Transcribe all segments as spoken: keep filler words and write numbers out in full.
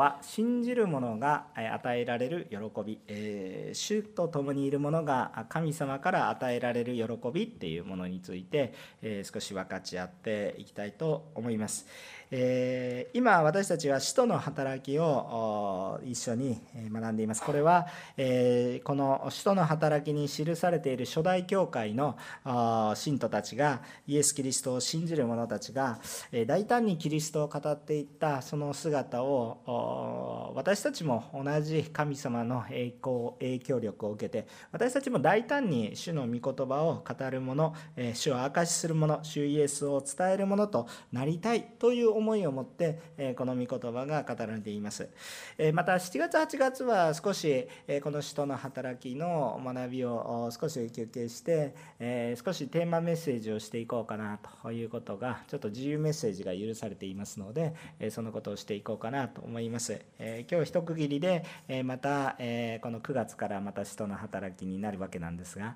は信じる者が与えられる喜び、えー、主と共にいる者が神様から与えられる喜びっていうものについて、えー、少し分かち合っていきたいと思います。えー、今私たちは使徒の働きを一緒に学んでいます。これは、えー、この使徒の働きに記されている初代教会の信徒たちが、イエス・キリストを信じる者たちが大胆にキリストを語っていったその姿を、私たちも同じ神様の栄光影響力を受けて、私たちも大胆に主の御言葉を語る者、主を証しする者、主イエスを伝える者となりたいという思いを持ってこの御言葉が語られています。またしちがつはちがつは少しこの使徒の働きの学びを少し休憩して、少しテーマメッセージをしていこうかなということが、ちょっと自由メッセージが許されていますので、そのことをしていこうかなと思います。今日一区切りでまたこのくがつからまた使徒の働きになるわけなんですが、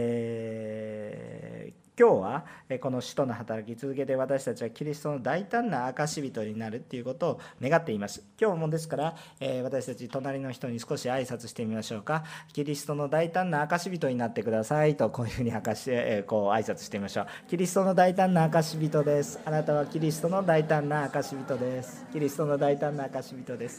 えー今日はこの使徒の働き続けて、私たちはキリストの大胆な証人になるということを願っています。今日もですから、私たち隣の人に少し挨拶してみましょうか。キリストの大胆な証人になってくださいと、こういうふうに証しこう挨拶してみましょう。キリストの大胆な証人です。あなたはキリストの大胆な証人です。キリストの大胆な証人です。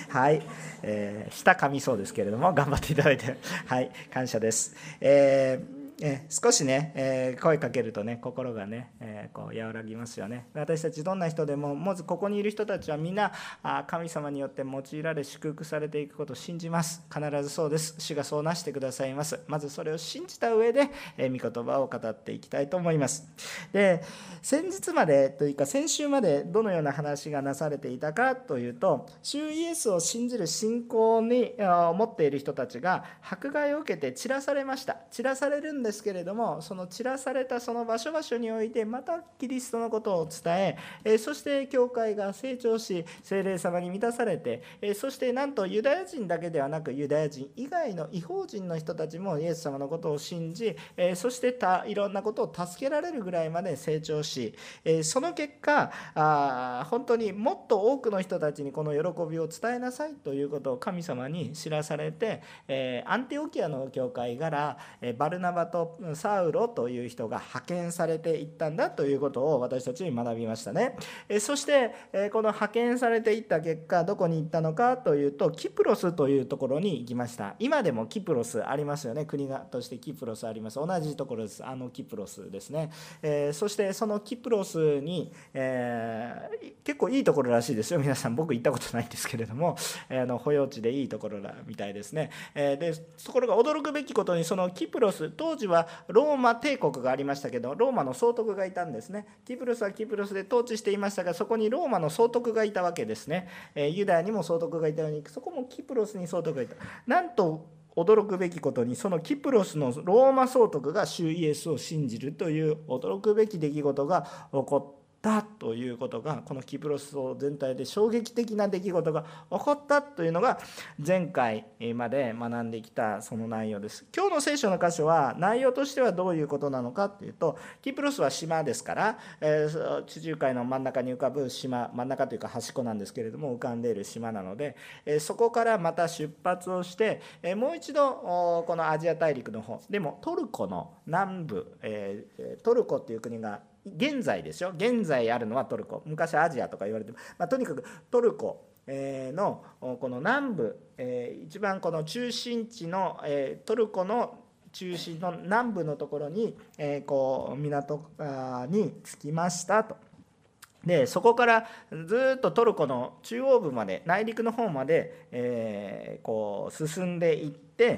はい、えー、舌噛みそうですけれども頑張っていただいて、はい、感謝です。えーえ少しね、えー、声かけるとね、心がね、えー、こう和らぎますよね。私たちどんな人でも、まずここにいる人たちはみんなあ神様によって用いられ祝福されていくことを信じます。必ずそうです。主がそうなしてくださいます。まずそれを信じた上で、えー、御言葉を語っていきたいと思います。で、先日までというか先週までどのような話がなされていたかというと、主イエスを信じる信仰に持っている人たちが迫害を受けて散らされました。散らされるんですけれども、その散らされたその場所場所においてまたキリストのことを伝え、そして教会が成長し、聖霊様に満たされて、そしてなんとユダヤ人だけではなく、ユダヤ人以外の異邦人の人たちもイエス様のことを信じ、そしてたいろんなことを助けられるぐらいまで成長し、その結果、本当にもっと多くの人たちにこの喜びを伝えなさいということを神様に知らされて、アンティオキアの教会からバルナバとサウロという人が派遣されていったんだということを私たちに学びましたね。そしてこの派遣されていった結果、どこに行ったのかというと、キプロスというところに行きました。今でもキプロスありますよね。国がとしてキプロスあります。同じところです。あのキプロスですね。そしてそのキプロスに、えー、結構いいところらしいですよ。皆さん、僕行ったことないんですけれども、あの保養地でいいところだみたいですね。でところが驚くべきことに、そのキプロス、当時はローマ帝国がありましたけど、ローマの総督がいたんですね。キプロスはキプロスで統治していましたが、そこにローマの総督がいたわけですね。ユダヤにも総督がいたように、そこもキプロスに総督がいた。なんと驚くべきことに、そのキプロスのローマ総督が主イエスを信じるという驚くべき出来事が起こっただということが、このキプロス全体で衝撃的な出来事が起こったというのが前回まで学んできたその内容です。今日の聖書の箇所は内容としてはどういうことなのかというと、キプロスは島ですから、えー、地中海の真ん中に浮かぶ島、真ん中というか端っこなんですけれども、浮かんでいる島なので、えー、そこからまた出発をして、えー、もう一度このアジア大陸の方でもトルコの南部、えー、トルコという国が現在ですよ。現在あるのはトルコ。昔アジアとか言われても、まあ、とにかくトルコのこの南部、えー、一番この中心地の、えー、トルコの中心の南部のところに、えー、こう港に着きましたと。でそこからずっとトルコの中央部まで、内陸の方まで、えー、こう進んでいって、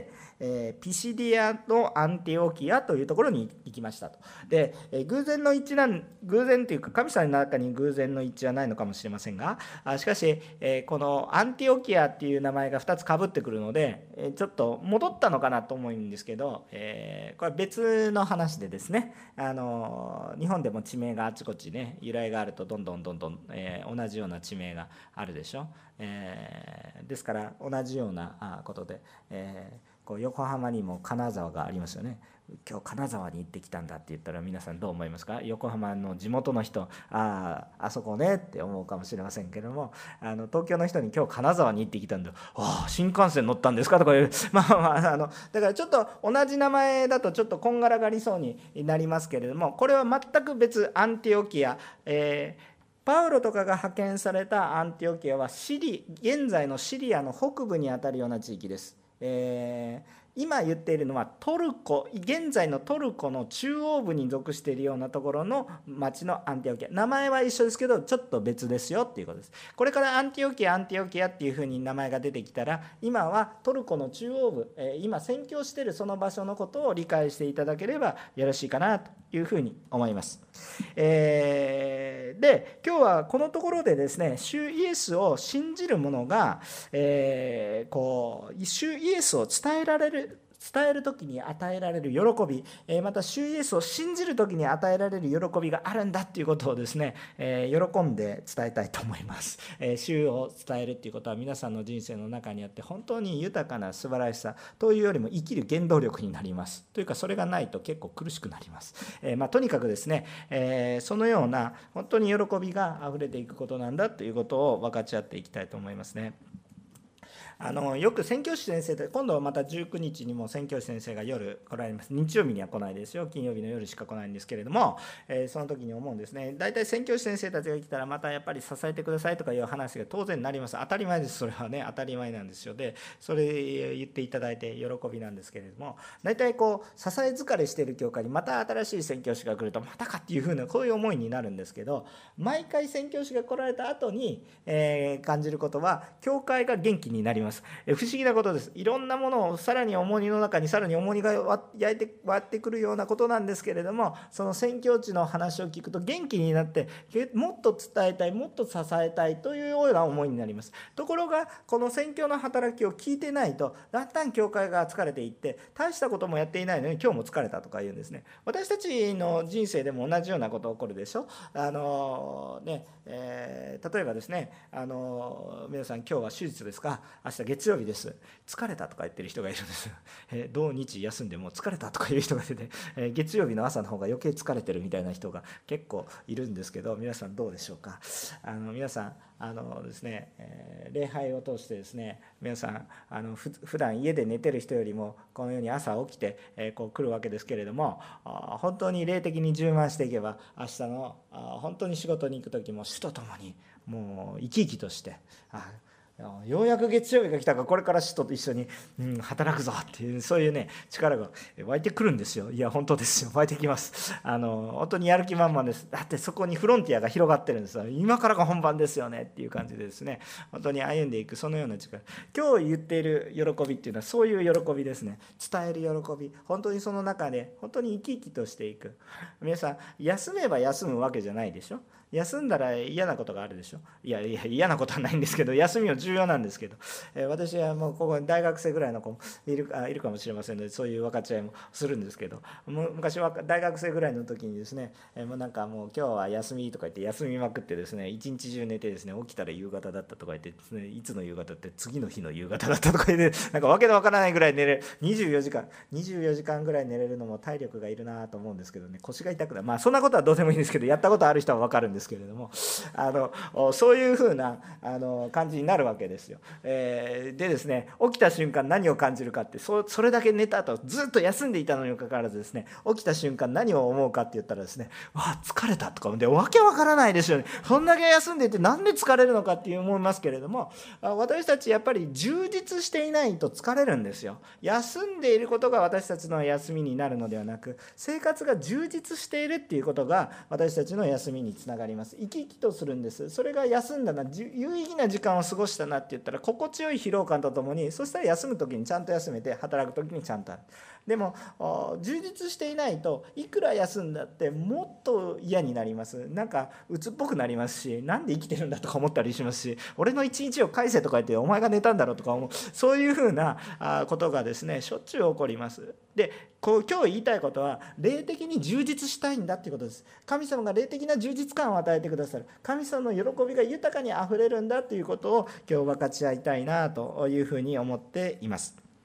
えー、ピシディアのアンティオキアというところに行きましたと。で、えー、偶然の一致なん偶然というか、神様の中に偶然の一致はないのかもしれませんが、あしかし、えー、このアンティオキアっていう名前がふたつかぶってくるので、えー、ちょっと戻ったのかなと思うんですけど、えー、これは別の話でですね、あの日本でも地名があちこちね、由来があるとどんどんどんどん、えー、同じような地名があるでしょ。えー、ですから同じようなことで、えーこう横浜にも金沢がありますよね。今日金沢に行ってきたんだって言ったら皆さんどう思いますか？横浜の地元の人、あああそこねって思うかもしれませんけども、あの東京の人に今日金沢に行ってきたんで、ああ新幹線乗ったんですかとかいう、まあまああのだからちょっと同じ名前だとちょっとこんがらがりそうになりますけれども、これは全く別。アンティオキア、えーパウロとかが派遣されたアンティオキアはシリ現在のシリアの北部にあたるような地域です。えー今言っているのはトルコ、現在のトルコの中央部に属しているようなところの町のアンティオキア。名前は一緒ですけどちょっと別ですよっていうことです。これからアンティオキアアンティオキアっていうふうに名前が出てきたら、今はトルコの中央部、今宣教しているその場所のことを理解していただければよろしいかなというふうに思います。えー、で今日はこのところでですね、主イエスを信じる者が、えー、こう主イエスを伝えられる伝える時に与えられる喜び、また主イエスを信じる時に与えられる喜びがあるんだということをですね、喜んで伝えたいと思います。主を伝えるということは皆さんの人生の中にあって本当に豊かな素晴らしさというよりも生きる原動力になります。というかそれがないと結構苦しくなります。まあ、とにかくですね、そのような本当に喜びがあふれていくことなんだということを分かち合っていきたいと思いますね。あのよく宣教師先生で、今度はまたじゅうくにちにも宣教師先生が夜来られます。日曜日には来ないですよ、金曜日の夜しか来ないんですけれども、えー、その時に思うんですね。大体宣教師先生たちが来たらまたやっぱり支えてくださいとかいう話が当然なります。当たり前です。それはね当たり前なんですよ。でそれ言っていただいて喜びなんですけれども、大体こう支え疲れしている教会にまた新しい宣教師が来るとまたかっていうふうなこういう思いになるんですけど、毎回宣教師が来られた後に、えー、感じることは教会が元気になります。不思議なことです。いろんなものをさらに重荷の中にさらに重荷が焼いて割ってくるようなことなんですけれども、その宣教地の話を聞くと元気になってもっと伝えたい、もっと支えたいというような思いになります。ところがこの宣教の働きを聞いてないとだんだん教会が疲れていって、大したこともやっていないのに今日も疲れたとか言うんですね。私たちの人生でも同じようなこと起こるでしょ。あのねえー、例えばですね、あの皆さん今日は手術ですか、明日月曜日です、疲れたとか言ってる人がいるんです。えー、土日休んでも疲れたとかいう人が出て、えー、月曜日の朝の方が余計疲れてるみたいな人が結構いるんですけど、皆さんどうでしょうか。あの皆さんあのですね、えー、礼拝を通してですね、皆さんあのふ普段家で寝てる人よりもこのように朝起きて、えー、こう来るわけですけれども、本当に霊的に充満していけば明日の本当に仕事に行く時も主と共にもう生き生きとして、あようやく月曜日が来たからこれから主と一緒に、うん、働くぞっていう、そういうね力が湧いてくるんですよ。いや本当ですよ、湧いてきます。あの本当にやる気満々です。だってそこにフロンティアが広がってるんですよ。今からが本番ですよねっていう感じでですね、本当に歩んでいくそのような力、今日言っている喜びっていうのはそういう喜びですね。伝える喜び、本当にその中で本当に生き生きとしていく。皆さん休めば休むわけじゃないでしょ。休んだら嫌なことがあるでしょ。いやいや嫌なことはないんですけど、休みは重要なんですけど、えー、私はもうここに大学生ぐらいの子もいるあいるかもしれませんので、そういう分かち合いもするんですけど、も昔は大学生ぐらいの時にですね、えー、もうなんかもう今日は休みとか言って休みまくってですね、一日中寝てですね、起きたら夕方だったとか言ってですね、いつの夕方って次の日の夕方だったとか言って、なんかわけのわからないぐらい寝れる、にじゅうよじかんにじゅうよじかんぐらい寝れるのも体力がいるなと思うんですけどね、腰が痛くなる。まあそんなことはどうでもいいんですけど、やったことある人は分かるんですけれども、あのそういうふうなあの感じになるわけですよ。えー、でですね、起きた瞬間何を感じるかって、 そ, それだけ寝た後ずっと休んでいたのにもかかわらずですね、起きた瞬間何を思うかって言ったらですね、わあ疲れたとかでわけわからないですよね。そんだけ休んでいてなんで疲れるのかって思いますけれども、私たちやっぱり充実していないと疲れるんですよ。休んでいることが私たちの休みになるのではなく、生活が充実しているっていうことが私たちの休みにつながります。生き生きとするんです。それが休んだな、有意義な時間を過ごしたなって言ったら心地よい疲労感とともに、そしたら休む時にちゃんと休めて働く時にちゃんとある。でも充実していないといくら休んだってもっと嫌になります。なんか鬱っぽくなりますし、なんで生きてるんだとか思ったりしますし、俺の一日を返せとか言ってお前が寝たんだろうとか思う、そういうふうなことがですねしょっちゅう起こります。でこう今日言いたいことは、霊的に充実したいんだっていうことです。神様が霊的な充実感を与えてくださる、神様の喜びが豊かにあふれるんだということを今日分かち合いたいなというふうに思っています。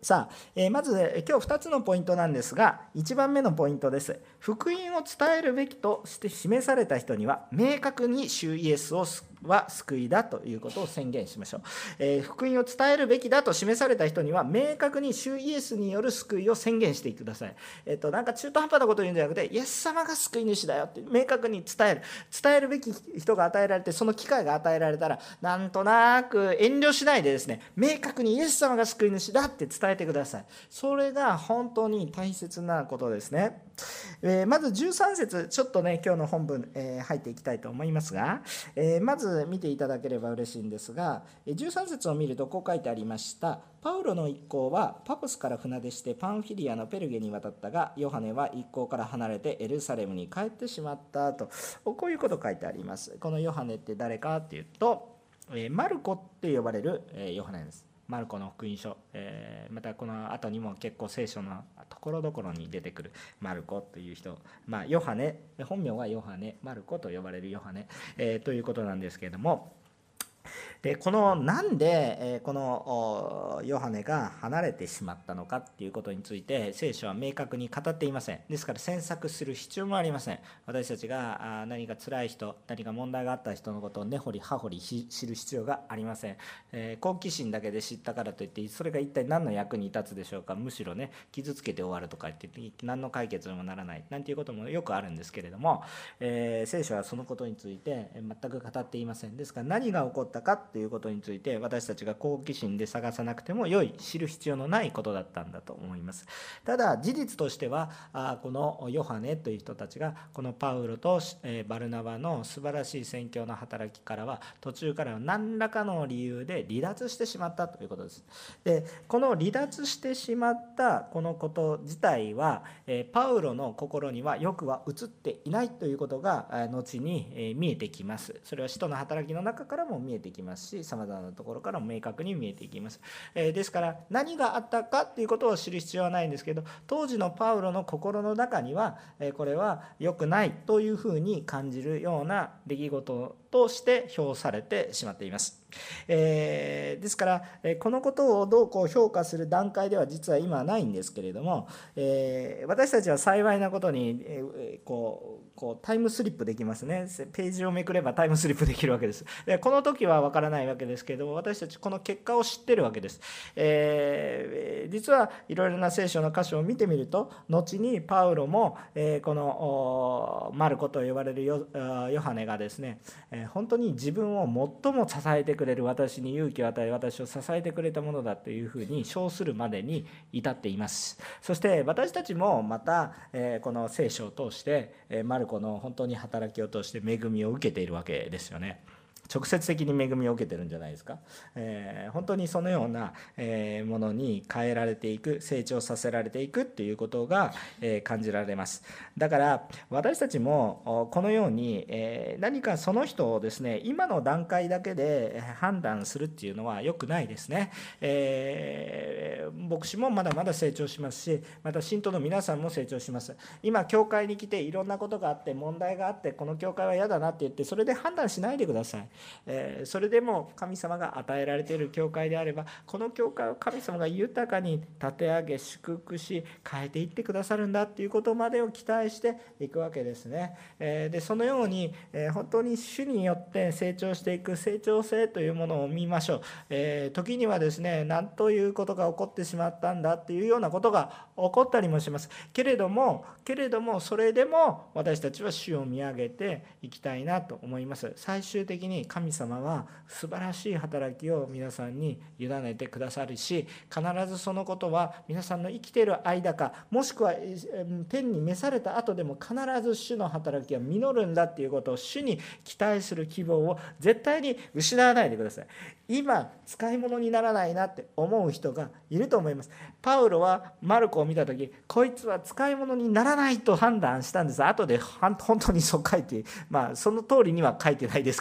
さあ、えーまず今日ふたつのポイントなんですが、いちばんめのポイントです。福音を伝えるべきとして示された人には、明確に主イエスをは救いだということを宣言しましょう。えー福音を伝えるべきだと示された人には、明確に主イエスによる救いを宣言してください。えっと、なんか中途半端なことを言うんじゃなくて、イエス様が救い主だよって明確に伝える。伝えるべき人が与えられて、その機会が与えられたら、なんとなく遠慮しないでですね、明確にイエス様が救い主だって伝えてください。それが本当に大切なことですね。えーまずじゅうさん節、ちょっとね今日の本文、えー入っていきたいと思いますが、えーまず見ていただければ嬉しいんですが、じゅうさん節を見るとこう書いてありました。パウロの一行はパポスから船出してパンフィリアのペルゲに渡ったが、ヨハネは一行から離れてエルサレムに帰ってしまったと、こういうこと書いてあります。このヨハネって誰かっていうと、えーマルコって呼ばれる、えーヨハネです。マルコの福音書、えーまたこの後にも結構聖書のところどころに出てくるマルコという人、まあ、ヨハネ、本名はヨハネ、マルコと呼ばれるヨハネ、えーということなんですけれども、でこのなんで、えーこのおヨハネが離れてしまったのかっていうことについて聖書は明確に語っていません。ですから詮索する必要もありません。私たちがあ何か辛い人、何か問題があった人のことを根掘り葉掘り知る必要がありません。えー好奇心だけで知ったからといってそれが一体何の役に立つでしょうか。むしろね傷つけて終わるとか言って何の解決にもならないなんていうこともよくあるんですけれども、えー聖書はそのことについて全く語っていません。ですから何が起こったかということについて私たちが好奇心で探さなくても良い、知る必要のないことだったんだと思います。ただ事実としてはあこのヨハネという人たちがこのパウロとえーバルナバの素晴らしい宣教の働きからは途中から何らかの理由で離脱してしまったということです。でこの離脱してしまったこのこと自体はえーパウロの心にはよくは映っていないということがえー後にえー見えてきます。それは使徒の働きの中からも見えてきますし、さまざまなところからも明確に見えていきます。えーですから何があったかということを知る必要はないんですけど、当時のパウロの心の中にはえーこれは良くないというふうに感じるような出来事として評されてしまっています。えーですからえーこのことをどうこう評価する段階では実は今はないんですけれども、えー私たちは幸いなことにえーこうこうタイムスリップできますね。ページをめくればタイムスリップできるわけです。でこの時は分からないわけですけれども、私たちこの結果を知ってるわけです。えー実はいろいろな聖書の箇所を見てみると、後にパウロも、えーこのおマルコと呼ばれるヨヨハネがですね、えー本当に自分を最も支えてくれる、私に勇気を与え私を支えてくれたものだというふうに称するまでに至っています。そして私たちもまた、えーこの聖書を通して、えーマルコの本当に働きを通して恵みを受けているわけですよね。直接的に恵みを受けてるんじゃないですか。えー本当にそのような、えーものに変えられていく、成長させられていくっていうことが、えー感じられます。だから私たちもおこのように、えー何かその人をですね今の段階だけでえー判断するっていうのは良くないですね。えー牧師もまだまだ成長しますし、また信徒の皆さんも成長します。今教会に来ていろんなことがあって問題があって、この教会は嫌だなって言ってそれで判断しないでください。えーそれでも神様が与えられている教会であれば、この教会を神様が豊かに立て上げ祝福し変えていってくださるんだっていうことまでを期待していくわけですね。えーでそのように、えー本当に主によって成長していく成長性というものを見ましょう。えー時にはですね何ということが起こってしまったんだっていうようなことが起こったりもしますけれどもけれどもそれでも私たちは主を見上げていきたいなと思います。最終的に神様は素晴らしい働きを皆さんに委ねてくださるし、必ずそのことは皆さんの生きている間か、もしくは天に召された後でも必ず主の働きは実るんだっていうことを主に期待する希望を絶対に失わないでください。今使い物にならないなって思う人がいると思います。パウロはマルコを見た時、こいつは使い物にならないと判断したんです。後で本当にそう書いて、まあその通りには書いてないですけれども、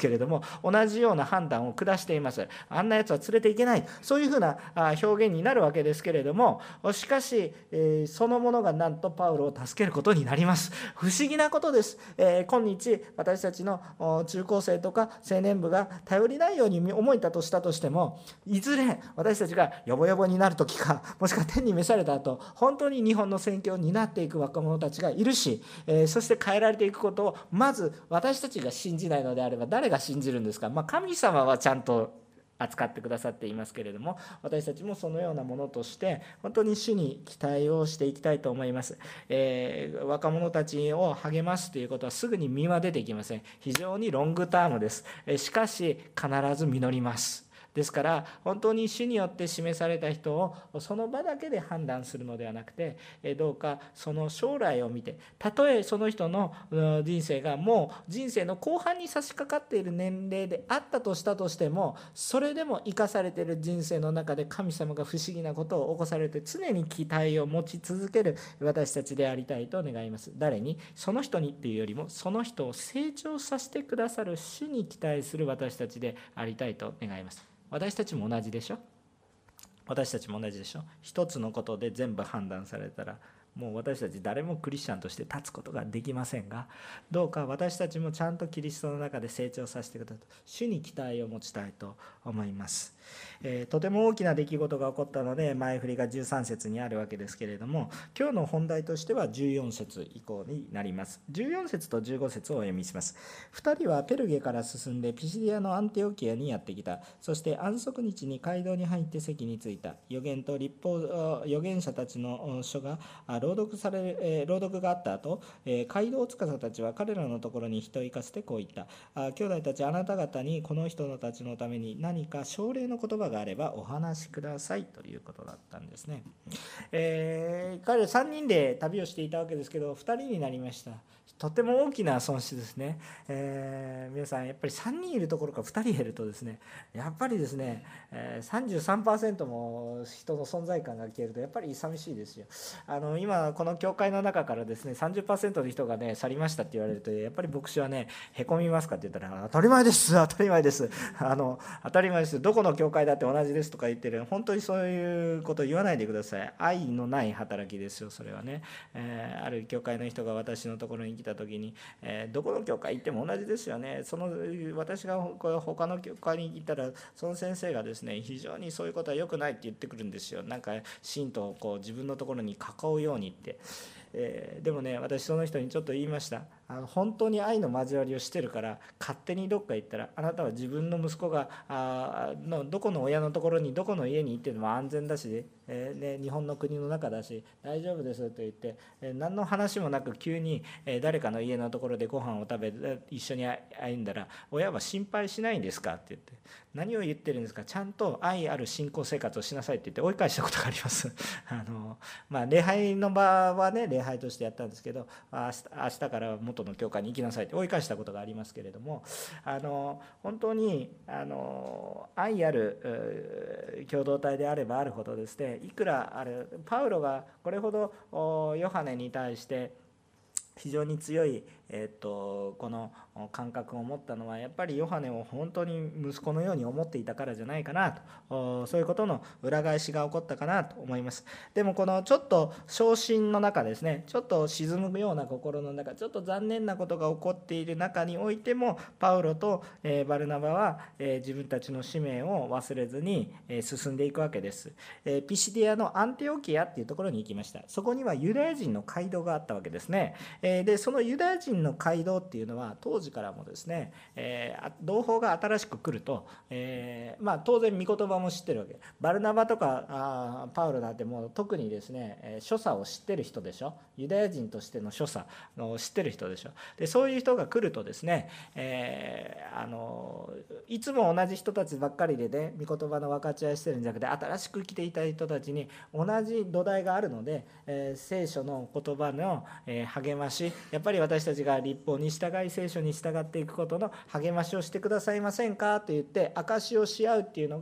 同じような判断を下しています。あんなやつは連れていけない、そういうふうな表現になるわけですけれども、しかし、えー、そのものがなんとパウロを助けることになります。不思議なことです。えー、今日私たちの中高生とか青年部が頼りないように思えたとしたとしても、いずれ私たちがヨボヨボになる時か、もしくは天に召された後、本当に日本の宣教を担っていく若者たちがいるし、えー、そして変えられていくことをまず私たちが信じないのであれば誰が信じるんですか。まあ、神様はちゃんと扱ってくださっていますけれども、私たちもそのようなものとして本当に主に期待をしていきたいと思います。えー、若者たちを励ますということはすぐに実は出てきません。非常にロングタームです。しかし必ず実ります。ですから本当に主によって示された人をその場だけで判断するのではなくて、どうかその将来を見て、たとえその人の人生がもう人生の後半に差し掛かっている年齢であったとしたとしても、それでも生かされている人生の中で神様が不思議なことを起こされて常に期待を持ち続ける私たちでありたいと願います。誰に？その人にっていうよりも、その人を成長させてくださる主に期待する私たちでありたいと願います。私たちも同じでしょ。私たちも同じでしょ。一つのことで全部判断されたら、もう私たち誰もクリスチャンとして立つことができませんが、どうか私たちもちゃんとキリストの中で成長させてください。主に期待を持ちたいと思います。えー、とても大きな出来事が起こったので前振りがじゅうさん節にあるわけですけれども、今日の本題としてはじゅうよん節以降になります。じゅうよん節とじゅうご節をお読みします。ふたりはペルゲから進んでピシディアのアンテオキアにやってきた。そして安息日に街道に入って席に着いた。預言と立法預言者たちの書が朗読される、えー、朗読があった後、えー、街道司たちは彼らのところに人を行かせてこう言った。あ、兄弟たち、あなた方にこの人たちのために何か奨励の言葉があればお話しくださいということだったんですね。えー、彼らさんにんで旅をしていたわけですけど、ふたりになりました。とても大きな損失ですね。えー、皆さんやっぱりさんにんいるところからふたり減るとですね、やっぱりですね、えー、さんじゅうさんパーセント も人の存在感が消えるとやっぱり寂しいですよ。あの今この教会の中からですね さんじゅっパーセント の人がね去りましたって言われると、やっぱり牧師はねへこみますかって言ったら、当たり前です当たり前ですあの当たり前です、どこの教会だって同じですとか言ってる。本当にそういうこと言わないでください。愛のない働きですよ、それはね。えー、ある教会の人が私のところに来た時に、えー、どこの教会行っても同じですよね。その私が他の教会に行ったらその先生がですね、非常にそういうことは良くないって言ってくるんですよ。なんか信徒をこう自分のところに囲うようにって。えー、でもね、私その人にちょっと言いました。あの本当に愛の交わりをしてるから勝手にどっか行ったら、あなたは自分の息子があのどこの親のところにどこの家に行っても安全だし、えーね、日本の国の中だし大丈夫ですと言って、えー、何の話もなく急に、えー、誰かの家のところでご飯を食べ一緒に歩んだら、親は心配しないんですかって言って、何を言ってるんですか、ちゃんと愛ある信仰生活をしなさいって言って追い返したことがありますあの、まあ、礼拝の場はね礼拝としてやったんですけど、明日、明日から元の教会に行きなさいって追い返したことがありますけれども、あの本当にあの愛ある共同体であればあるほどですね、いくらあるパウロがこれほどヨハネに対して非常に強い、えー、とこの感覚を持ったのは、やっぱりヨハネを本当に息子のように思っていたからじゃないかなと、そういうことの裏返しが起こったかなと思います。でもこのちょっと昇進の中ですね、ちょっと沈むような心の中、ちょっと残念なことが起こっている中においても、パウロとバルナバは自分たちの使命を忘れずに進んでいくわけです。ピシディアのアンテオキアっていうところに行きました。そこにはユダヤ人の街道があったわけですね。でそのユダヤ人の街道っていうのは当時からもですね、えー、同胞が新しく来ると、えーまあ、当然御言葉も知ってるわけ。バルナバとかあパウロなんてもう特にですね所作を知ってる人でしょ。ユダヤ人としての所作を知ってる人でしょ。でそういう人が来るとですね、えー、あのいつも同じ人たちばっかりでね御言葉の分かち合いしてるんじゃなくて、新しく来ていた人たちに同じ土台があるので、えー、聖書の言葉の、えー、励まし、やっぱり私たちが律法に従い聖書に従っていくことの励ましをしてくださいませんかと言って証しをし合うっていうのが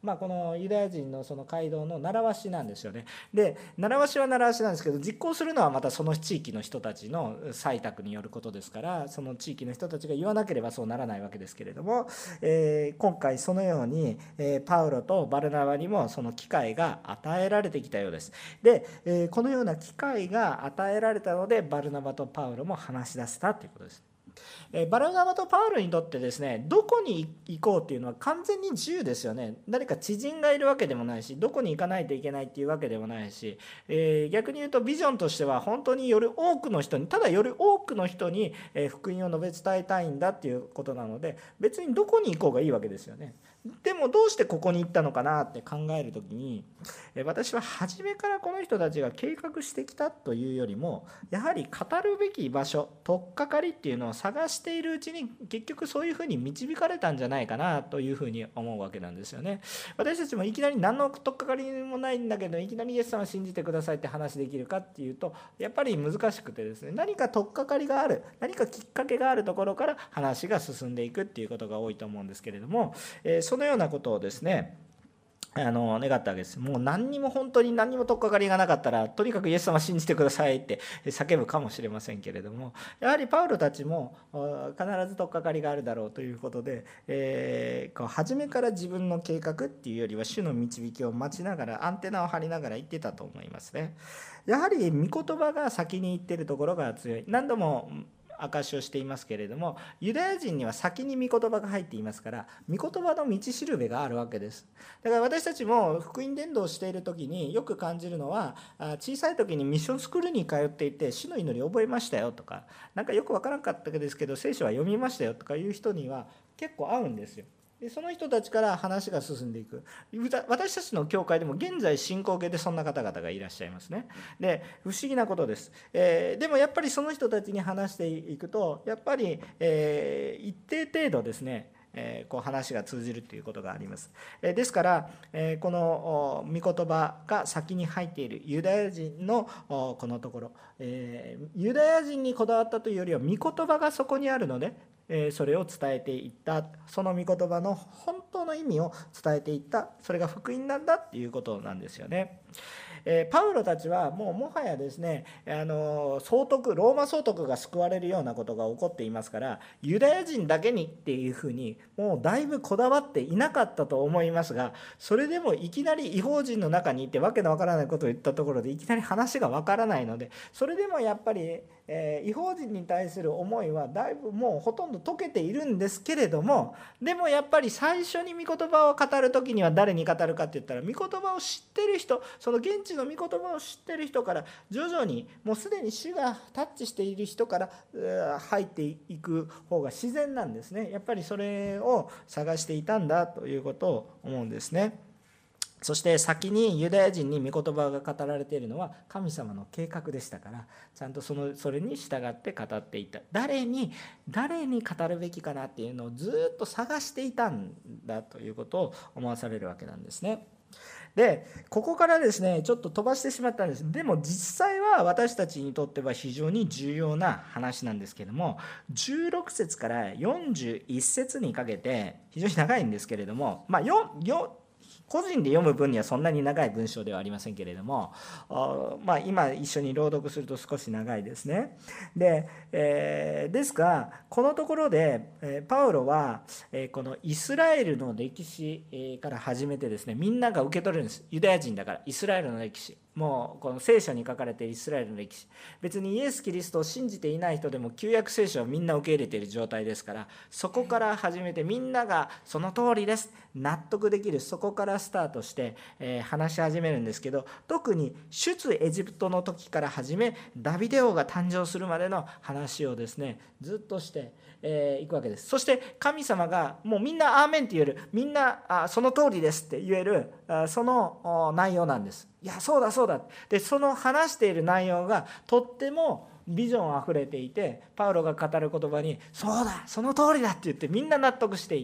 まあ、このユダヤ人のその街道の習わしなんですよね。で習わしは習わしなんですけど、実行するのはまたその地域の人たちの採択によることですから、その地域の人たちが言わなければそうならないわけですけれども、えー、今回そのように、えー、パウロとバルナバにもその機会が与えられてきたようです。で、えー、このような機会が与えられたので、バルナバとパウロも話し出せたということです。バルナバとパウロにとってですね、どこに行こうっていうのは完全に自由ですよね。誰か知人がいるわけでもないし、どこに行かないといけないっていうわけでもないし、えー、逆に言うとビジョンとしては本当により多くの人に、ただより多くの人に福音を述べ伝えたいんだっていうことなので、別にどこに行こうがいいわけですよね。でもどうしてここに行ったのかなって考えるときに、私は初めからこの人たちが計画してきたというよりも、やはり語るべき場所、取っかかりっていうのを探しているうちに、結局そういうふうに導かれたんじゃないかなというふうに思うわけなんですよね。私たちもいきなり何の取っかかりもないんだけど、いきなりイエス様を信じてくださいって話できるかっていうと、やっぱり難しくてですね、何か取っかかりがある、何かきっかけがあるところから話が進んでいくっていうことが多いと思うんですけれども、えー、そのようなことをですね、あの願ったわけです。もう何にも本当に何にも取っかかりがなかったら、とにかくイエス様信じてくださいって叫ぶかもしれませんけれども、やはりパウロたちも必ず取っかかりがあるだろうということで、えー、こう初めから自分の計画っていうよりは主の導きを待ちながら、アンテナを張りながら言ってたと思いますね。やはり御言葉が先に言ってるところが強い。何度も証しをしていますけれども、ユダヤ人には先に御言葉が入っていますから、御言葉の道しるべがあるわけです。だから私たちも福音伝道をしている時によく感じるのは、小さい時にミッションスクールに通っていて、主の祈り覚えましたよとか、なんかよく分からなかったですけど聖書は読みましたよとかいう人には結構合うんですよ。でその人たちから話が進んでいく。私たちの教会でも現在進行形でそんな方々がいらっしゃいますね。で不思議なことです、えー、でもやっぱりその人たちに話していくと、やっぱり、えー、一定程度ですね、えー、こう話が通じるということがあります。えー、ですから、えー、この御言葉が先に入っているユダヤ人のこのところ、えー、ユダヤ人にこだわったというよりは御言葉がそこにあるので、それを伝えていった。その御言葉の本当の意味を伝えていった。それが福音なんだっていうことなんですよね。パウロたちはもうもはやですね、あの総督ローマ総督が救われるようなことが起こっていますから、ユダヤ人だけにっていうふうにもうだいぶこだわっていなかったと思いますが、それでもいきなり異邦人の中にいてわけのわからないことを言ったところでいきなり話がわからないので、それでもやっぱりえー、異邦人に対する思いはだいぶもうほとんど解けているんですけれども、でもやっぱり最初に御言葉を語る時には誰に語るかって言ったら、御言葉を知ってる人、その現地の御言葉を知ってる人から、徐々にもうすでに主がタッチしている人から入っていく方が自然なんですね。やっぱりそれを探していたんだということを思うんですね。そして先にユダヤ人に御言葉が語られているのは神様の計画でしたから、ちゃんとそのそれに従って語っていた。誰に誰に語るべきかなっていうのをずっと探していたんだということを思わされるわけなんですね。でここからですねちょっと飛ばしてしまったんです。でも実際は私たちにとっては非常に重要な話なんですけれども、じゅうろく節からよんじゅういち節にかけて非常に長いんですけれども、まあよよ個人で読む分にはそんなに長い文章ではありませんけれども、まあ、今一緒に朗読すると少し長いですね。で、えー、ですがこのところで、えー、パウロは、えー、このイスラエルの歴史、えー、から始めてですね、みんなが受け取るんです。ユダヤ人だからイスラエルの歴史、もうこの聖書に書かれているイスラエルの歴史、別にイエス・キリストを信じていない人でも旧約聖書をみんな受け入れている状態ですから、そこから始めてみんながその通りです納得できる、そこからスタートして、えー、話し始めるんですけど、特に出エジプトの時から始めダビデ王が誕生するまでの話をですねずっとしてえー、いくわけです。そして神様がもうみんなアーメンって言える、みんなあその通りですって言える、あその内容なんです。いやそうだそうだで、その話している内容がとってもビジョンあふれていて、パウロが語る言葉にそうだその通りだって言ってみんな納得している。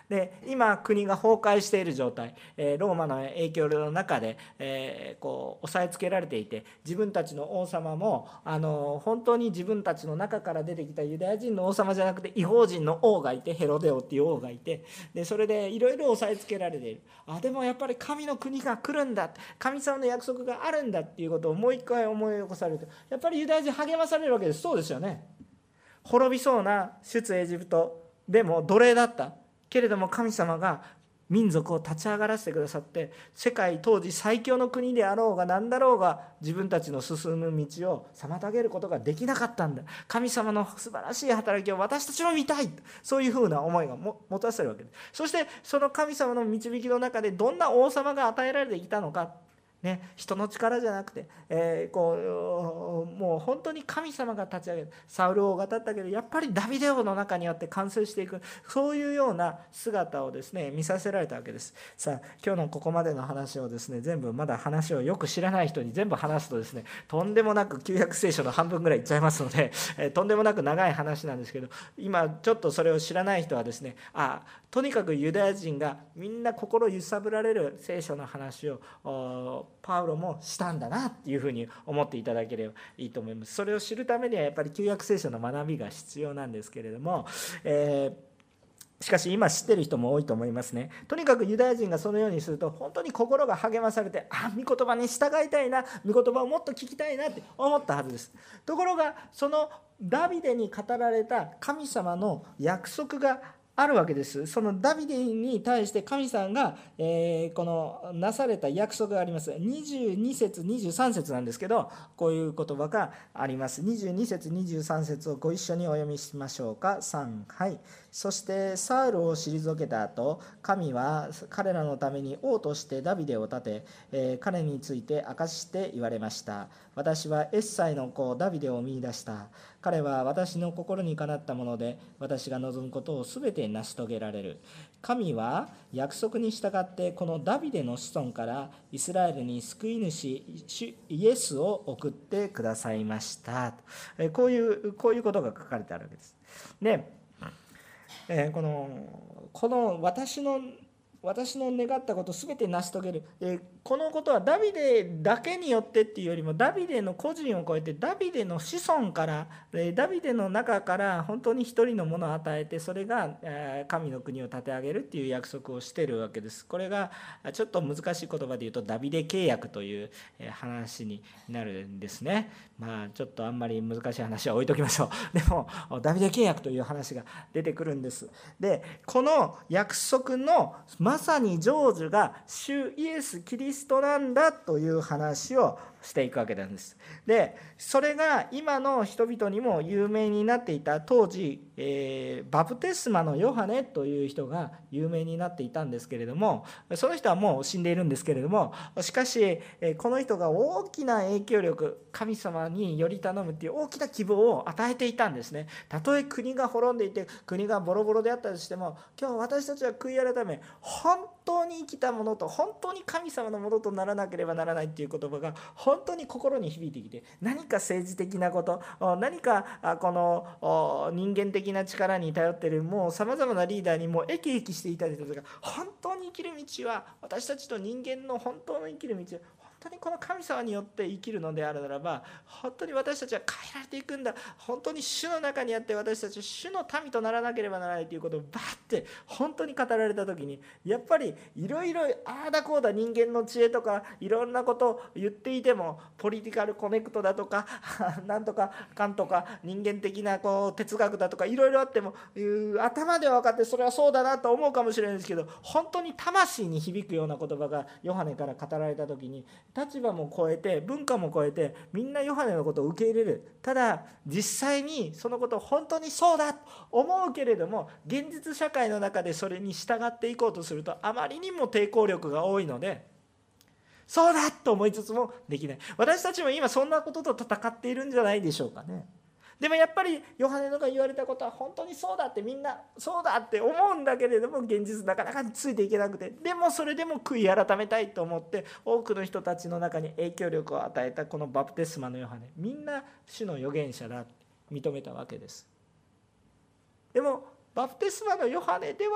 で今国が崩壊している状態、えー、ローマの影響の中で、えー、こう押さえつけられていて、自分たちの王様もあの本当に自分たちの中から出てきたユダヤ人の王様じゃなくて異邦人の王がいて、ヘロデオっていう王がいて、でそれでいろいろ押さえつけられている。あでもやっぱり神の国が来るんだ、神様の約束があるんだっていうことをもう一回思い起こされると、やっぱりユダヤ人励まされるわけです。そうですよね。滅びそうな出エジプトでも奴隷だったけれども、神様が民族を立ち上がらせてくださって、世界当時最強の国であろうが何だろうが、自分たちの進む道を妨げることができなかったんだ。神様の素晴らしい働きを私たちも見たい、そういうふうな思いがも持たせるわけです。そしてその神様の導きの中でどんな王様が与えられていたのか、ね、人の力じゃなくて、えー、こうもう本当に神様が立ち上げる。サウル王が立ったけど、やっぱりダビデ王の中によって完成していく、そういうような姿をですね見させられたわけです。さあ今日のここまでの話をですね、全部まだ話をよく知らない人に全部話すとですね、とんでもなく旧約聖書の半分ぐらいいっちゃいますので、えー、とんでもなく長い話なんですけど、今ちょっとそれを知らない人はですね、あとにかくユダヤ人がみんな心揺さぶられる聖書の話をパウロもしたんだなっていうふうに思っていただければいいと思います。それを知るためにはやっぱり旧約聖書の学びが必要なんですけれども、えー、しかし今知ってる人も多いと思いますね。とにかくユダヤ人がそのようにすると本当に心が励まされて、あ、御言葉に従いたいな、御言葉をもっと聞きたいなって思ったはずです。ところがそのダビデに語られた神様の約束があるわけです。そのダビデに対して神さんが、えー、このなされた約束があります。にじゅうに節にじゅうさん節なんですけど、こういう言葉があります。にじゅうに節にじゅうさん節をご一緒にお読みしましょうか。さん、はい。そしてサウルを退けた後、神は彼らのために王としてダビデを立て、えー、彼について明かして言われました。私はエッサイの子ダビデを見出した。彼は私の心にかなったもので、私が望むことをすべて成し遂げられる。神は約束に従ってこのダビデの子孫からイスラエルに救い主イエスを送ってくださいました。こういうこういうことが書かれてあるわけです。で、えー、このこの私の私の願ったことを全て成し遂げる、えー、このことはダビデだけによってっていうよりも、ダビデの個人を超えてダビデの子孫から、えー、ダビデの中から本当に一人のものを与えて、それが、えー、神の国を立て上げるっていう約束をしているわけです。これがちょっと難しい言葉で言うとダビデ契約という話になるんですね。まあちょっとあんまり難しい話は置いときましょう。でもダビデ契約という話が出てくるんです。でこの約束のまさに成就が主イエス・キリストなんだという話をしていくわけなんです。でそれが今の人々にも有名になっていた。当時、えー、バプテスマのヨハネという人が有名になっていたんですけれども、その人はもう死んでいるんですけれども、しかしこの人が大きな影響力、神様により頼むっていう大きな希望を与えていたんですね。たとえ国が滅んでいて国がボロボロであったとしても、今日私たちは悔い改め、本当に生きたものと本当に神様のものとならなければならないっていう言葉が本当に心に響いてきて、何か政治的なこと、何かこの人間的な力に頼っているもうさまざまなリーダーにもエキエキしていたりとか、本当に生きる道は、私たちと人間の本当の生きる道は本当にこの神様によって生きるのであるならば、本当に私たちは変えられていくんだ、本当に主の中にあって私たちは主の民とならなければならないということをバッて本当に語られた時に、やっぱりいろいろああだこうだ人間の知恵とかいろんなことを言っていても、ポリティカルコネクトだとかなんとかかんとか人間的なこう哲学だとかいろいろあっても、頭では分かってそれはそうだなと思うかもしれないですけど、本当に魂に響くような言葉がヨハネから語られた時に、立場も超えて文化も超えてみんなヨハネのことを受け入れる。ただ実際にそのことを本当にそうだと思うけれども、現実社会の中でそれに従っていこうとするとあまりにも抵抗力が多いので、そうだと思いつつもできない。私たちも今そんなことと戦っているんじゃないでしょうかね。でもやっぱりヨハネのが言われたことは本当にそうだって、みんなそうだって思うんだけれども、現実なかなかついていけなくて、でもそれでも悔い改めたいと思って多くの人たちの中に影響力を与えたこのバプテスマのヨハネ、みんな主の預言者だって認めたわけです。でもバプテスマのヨハネでは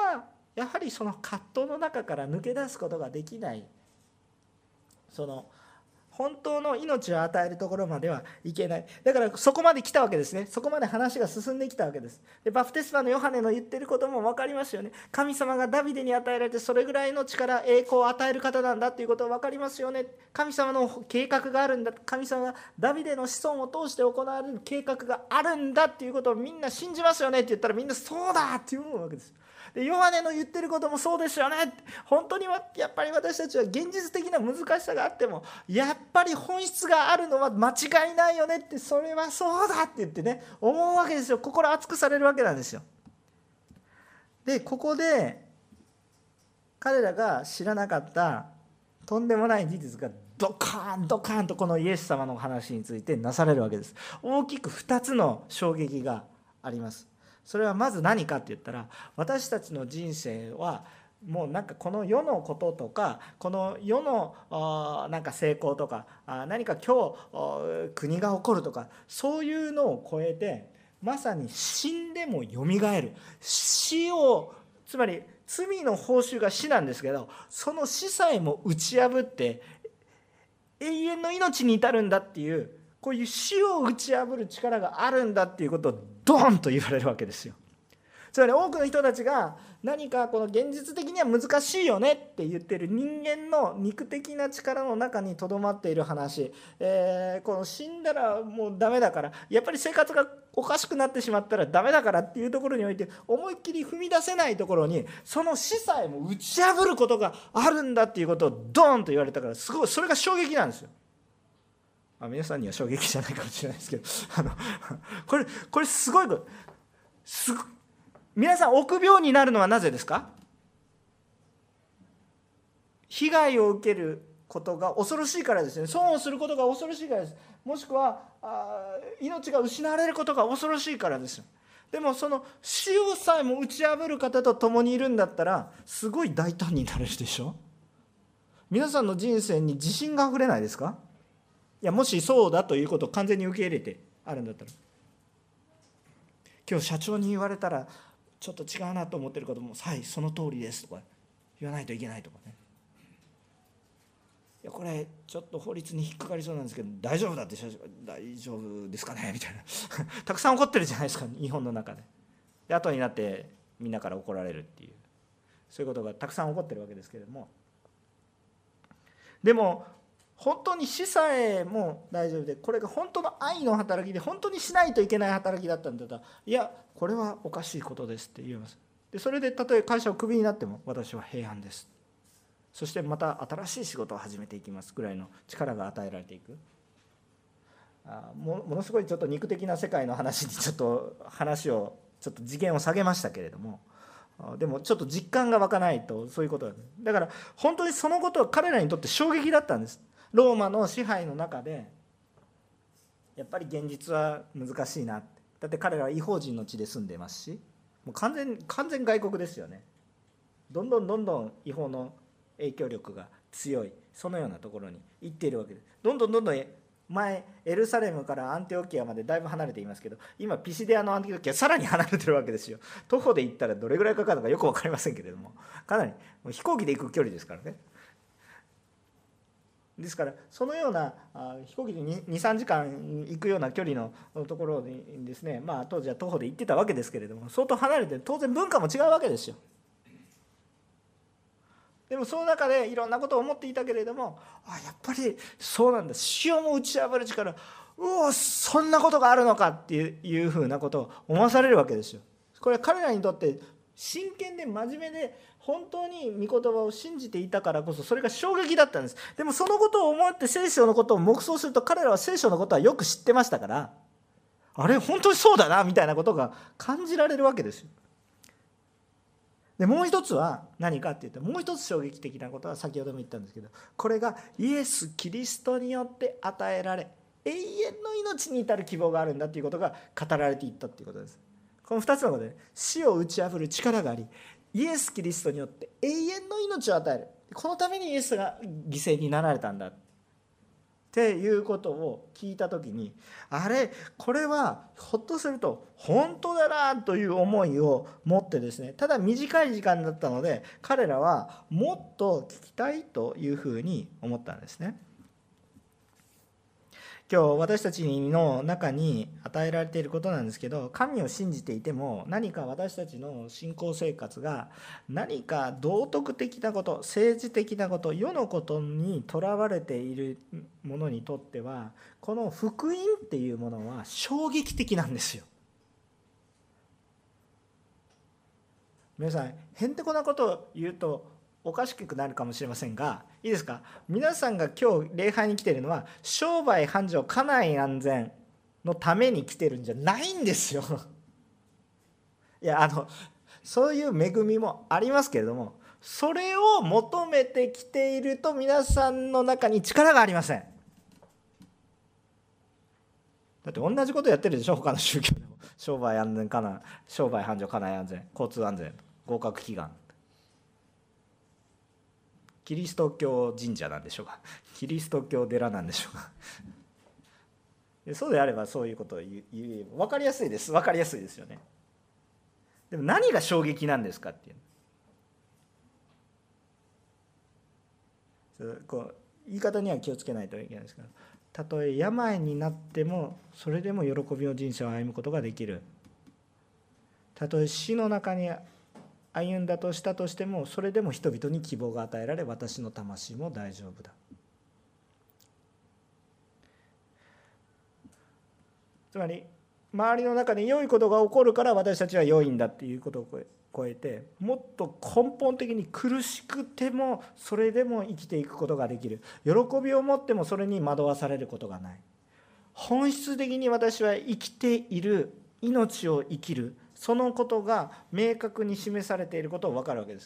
やはりその葛藤の中から抜け出すことができない、その本当の命を与えるところまではいけない。だからそこまで来たわけですね。そこまで話が進んできたわけです。でバプテスマのヨハネの言ってることも分かりますよね。神様がダビデに与えられてそれぐらいの力、栄光を与える方なんだっていうことは分かりますよね。神様の計画があるんだ、神様がダビデの子孫を通して行われる計画があるんだっていうことをみんな信じますよねって言ったら、みんなそうだって思うわけです。でヨハネの言ってることもそうですよね。本当にはやっぱり私たちは現実的な難しさがあっても、やっぱり本質があるのは間違いないよねって、それはそうだって言ってね、思うわけですよ。心熱くされるわけなんですよ。でここで彼らが知らなかったとんでもない事実がドカーンドカーンとこのイエス様の話についてなされるわけです。大きくふたつの衝撃があります。それはまず何かって言ったら、私たちの人生はもうなんかこの世のこととか、この世のなんか成功とか、何か今日国が起こるとか、そういうのを超えて、まさに死んでもよみがえる、死を、つまり罪の報酬が死なんですけど、その死さえも打ち破って永遠の命に至るんだっていう、こういう死を打ち破る力があるんだっていうことをドーンと言われるわけですよ。つまり多くの人たちが何かこの現実的には難しいよねって言っている人間の肉的な力の中にとどまっている話、えー、この死んだらもうダメだから、やっぱり生活がおかしくなってしまったらダメだからっていうところにおいて、思いっきり踏み出せないところにその死さえも打ち破ることがあるんだっていうことをドーンと言われたから、すごいそれが衝撃なんですよ。あ、皆さんには衝撃じゃないかもしれないですけど、あのこれこれすごいことすご皆さん臆病になるのはなぜですか？被害を受けることが恐ろしいからですね。損をすることが恐ろしいからです。もしくはあ命が失われることが恐ろしいからです。でもその死をさえも打ち破る方と共にいるんだったら、すごい大胆になれるでしょ。皆さんの人生に自信があふれないですか？いや、もしそうだということを完全に受け入れてあるんだったら、今日社長に言われたらちょっと違うなと思ってることも、はいその通りですとか言わないといけないとかね、いやこれちょっと法律に引っかかりそうなんですけど大丈夫だって、社長大丈夫ですかねみたいなたくさん怒ってるじゃないですか、日本の中で。で後になってみんなから怒られるっていう、そういうことがたくさん起こってるわけですけれども、でも本当に死さえも大丈夫で、これが本当の愛の働きで本当にしないといけない働きだったんだったら、いやこれはおかしいことですって言えます。でそれでたとえ会社をクビになっても、私は平安です、そしてまた新しい仕事を始めていきますぐらいの力が与えられていく。あ も, ものすごいちょっと肉的な世界の話にちょっと話をちょっと次元を下げましたけれども、でもちょっと実感が湧かないとそういうことだ。だから本当にそのことは彼らにとって衝撃だったんです。ローマの支配の中でやっぱり現実は難しいなって。だって彼らは異邦人の地で住んでますし、もう完全完全外国ですよね。どんどんどんどん違法の影響力が強い、そのようなところに行っているわけです。どんどんどんどん前エルサレムからアンテオキアまでだいぶ離れていますけど、今ピシデアのアンテオキアさらに離れてるわけですよ。徒歩で行ったらどれぐらいかかるのかよく分かりませんけれども、かなりもう飛行機で行く距離ですからね。ですからそのようなあ飛行機で にさんじかん行くような距離のところにですね、まあ当時は徒歩で行ってたわけですけれども、相当離れて当然文化も違うわけですよ。でもその中でいろんなことを思っていたけれども、あやっぱりそうなんだ、死をも打ち破る力、うおそんなことがあるのかっていうふうなことを思わされるわけですよ。これは彼らにとって真剣で真面目で本当に御言葉を信じていたからこそ、それが衝撃だったんです。でもそのことを思って聖書のことを黙想すると、彼らは聖書のことはよく知ってましたから、あれ本当にそうだなみたいなことが感じられるわけですよ。でもう一つは何かっていうと、もう一つ衝撃的なことは先ほども言ったんですけど、これがイエス・キリストによって与えられ永遠の命に至る希望があるんだということが語られていったということです。このふたつのことで、死を打ち破る力があり、イエス・キリストによって永遠の命を与える、このためにイエスが犠牲になられたんだ。 っていうことを聞いた時に、あれこれはひょっとすると本当だなという思いを持ってですね、ただ短い時間だったので彼らはもっと聞きたいというふうに思ったんですね。今日私たちの中に与えられていることなんですけど、神を信じていても何か私たちの信仰生活が何か道徳的なこと、政治的なこと、世のことにとらわれているものにとっては、この福音っていうものは衝撃的なんですよ。皆さんへんてこなことを言うとおかしくなるかもしれませんが、いいですか、皆さんが今日礼拝に来ているのは商売繁盛、家内安全のために来てるんじゃないんですよ。いや、あのそういう恵みもありますけれども、それを求めてきていると皆さんの中に力がありません。だって同じことやってるでしょ、他の宗教でも。商売安全、家内商売繁盛、家内安全、交通安全、合格祈願。キリスト教神社なんでしょうか、キリスト教寺なんでしょうか。そうであればそういうことを言えば分かりやすいです。分かりやすいですよね。でも何が衝撃なんですかっていう、こう言い方には気をつけないといけないんですけど、たとえ病になってもそれでも喜びの人生を歩むことができる。たとえ死の中に歩んだとしたとしても、それでも人々に希望が与えられ、私の魂も大丈夫だ。つまり周りの中で良いことが起こるから私たちは良いんだっていうことを超えて、もっと根本的に苦しくてもそれでも生きていくことができる。喜びを持ってもそれに惑わされることがない。本質的に私は生きている、命を生きる、そのことが明確に示されていることを分かるわけです。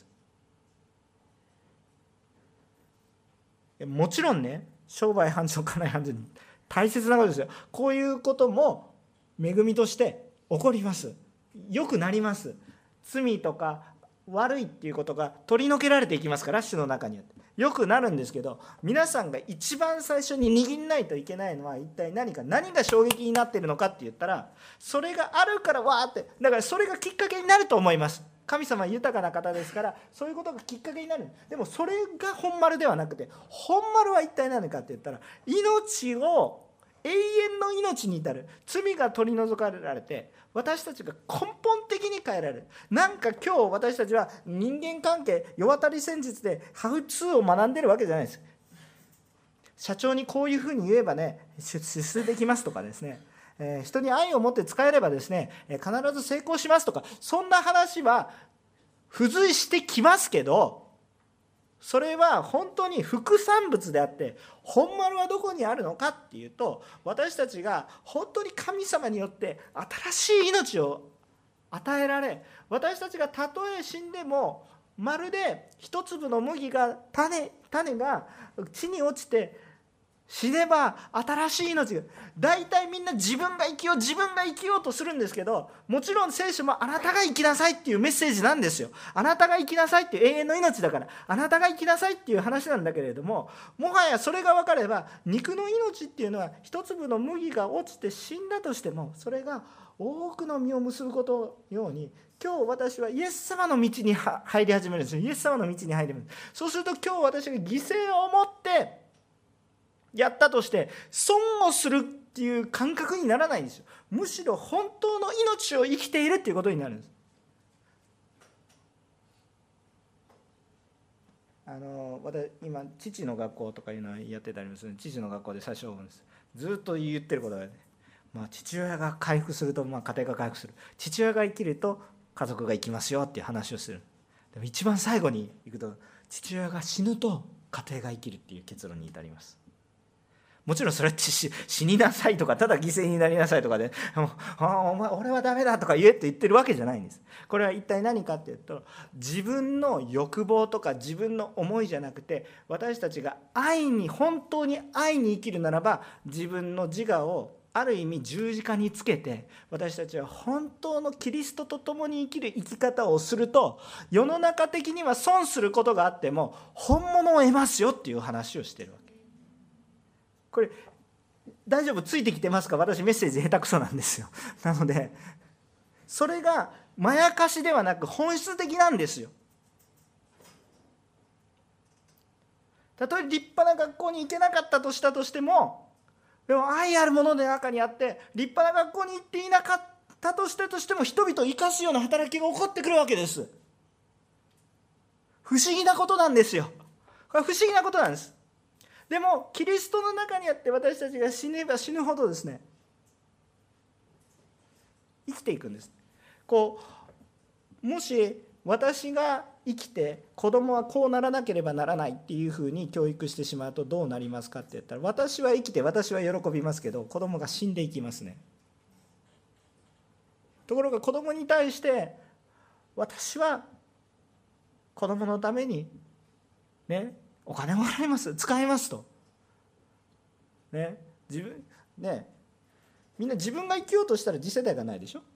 もちろんね、商売繁盛、家内安全、大切なことですよ。こういうことも恵みとして起こります。よくなります。罪とか悪いっていうことが取り除けられていきますから、主の中にあってよくなるんですけど、皆さんが一番最初に握んないといけないのは一体何か、何が衝撃になっているのかって言ったら、それがあるからわーって、だからそれがきっかけになると思います。神様は豊かな方ですから、そういうことがきっかけになる。でもそれが本丸ではなくて、本丸は一体何かって言ったら、命を永遠の命に至る、罪が取り除かれて私たちが根本的に変えられる。なんか今日私たちは人間関係、世渡り戦術でハウツーを学んでるわけじゃないです。社長にこういうふうに言えばね出世できますとかですね、えー、人に愛を持って使えればですね必ず成功しますとか、そんな話は付随してきますけど、それは本当に副産物であって、本丸はどこにあるのかっていうと、私たちが本当に神様によって新しい命を与えられ、私たちがたとえ死んでもまるで一粒の麦が 種, 種が地に落ちて死ねば新しい命が、大体みんな自分が生きよう自分が生きようとするんですけど、もちろん聖書もあなたが生きなさいっていうメッセージなんですよ。あなたが生きなさいっていう永遠の命だから、あなたが生きなさいっていう話なんだけれども、もはやそれが分かれば、肉の命っていうのは一粒の麦が落ちて死んだとしても、それが多くの実を結ぶことのように、今日私はイエス様の道に入り始めるんですよ。イエス様の道に入ります。そうすると今日私が犠牲を持ってやったとして損をするっていう感覚にならないんですよ。むしろ本当の命を生きているっていうことになるんです。あの私今父の学校とかいうのをやってたりもする。父の学校で最初ずっと言ってることが、ね、まあ、父親が回復すると、まあ、家庭が回復する、父親が生きると家族が生きますよっていう話をする。でも一番最後に行くと、父親が死ぬと家庭が生きるっていう結論に至ります。もちろんそれって死になさいとか、ただ犠牲になりなさいとかで、あお前俺はダメだとか言えって言ってるわけじゃないんです。これは一体何かっていうと、自分の欲望とか自分の思いじゃなくて、私たちが愛に、本当に愛に生きるならば、自分の自我をある意味十字架につけて、私たちは本当のキリストと共に生きる生き方をすると、世の中的には損することがあっても本物を得ますよっていう話をしているわけ。 これ大丈夫、ついてきてますか？私メッセージ下手くそなんですよ。なのでそれがまやかしではなく本質的なんですよ。たとえ立派な学校に行けなかったとしたとしても、でも愛あるものの中にあって、立派な学校に行っていなかったとしてとしても人々を生かすような働きが起こってくるわけです。不思議なことなんですよ。これは不思議なことなんです。でもキリストの中にあって私たちが死ねば死ぬほどですね、生きていくんです。こうもし私が生きて子供はこうならなければならないっていうふうに教育してしまうとどうなりますかって言ったら、私は生きて私は喜びますけど子供が死んでいきますね。ところが子供に対して私は子供のためにねお金もらいます、使いますとね、自分ねみんな自分が生きようとしたら次世代がないでしょ。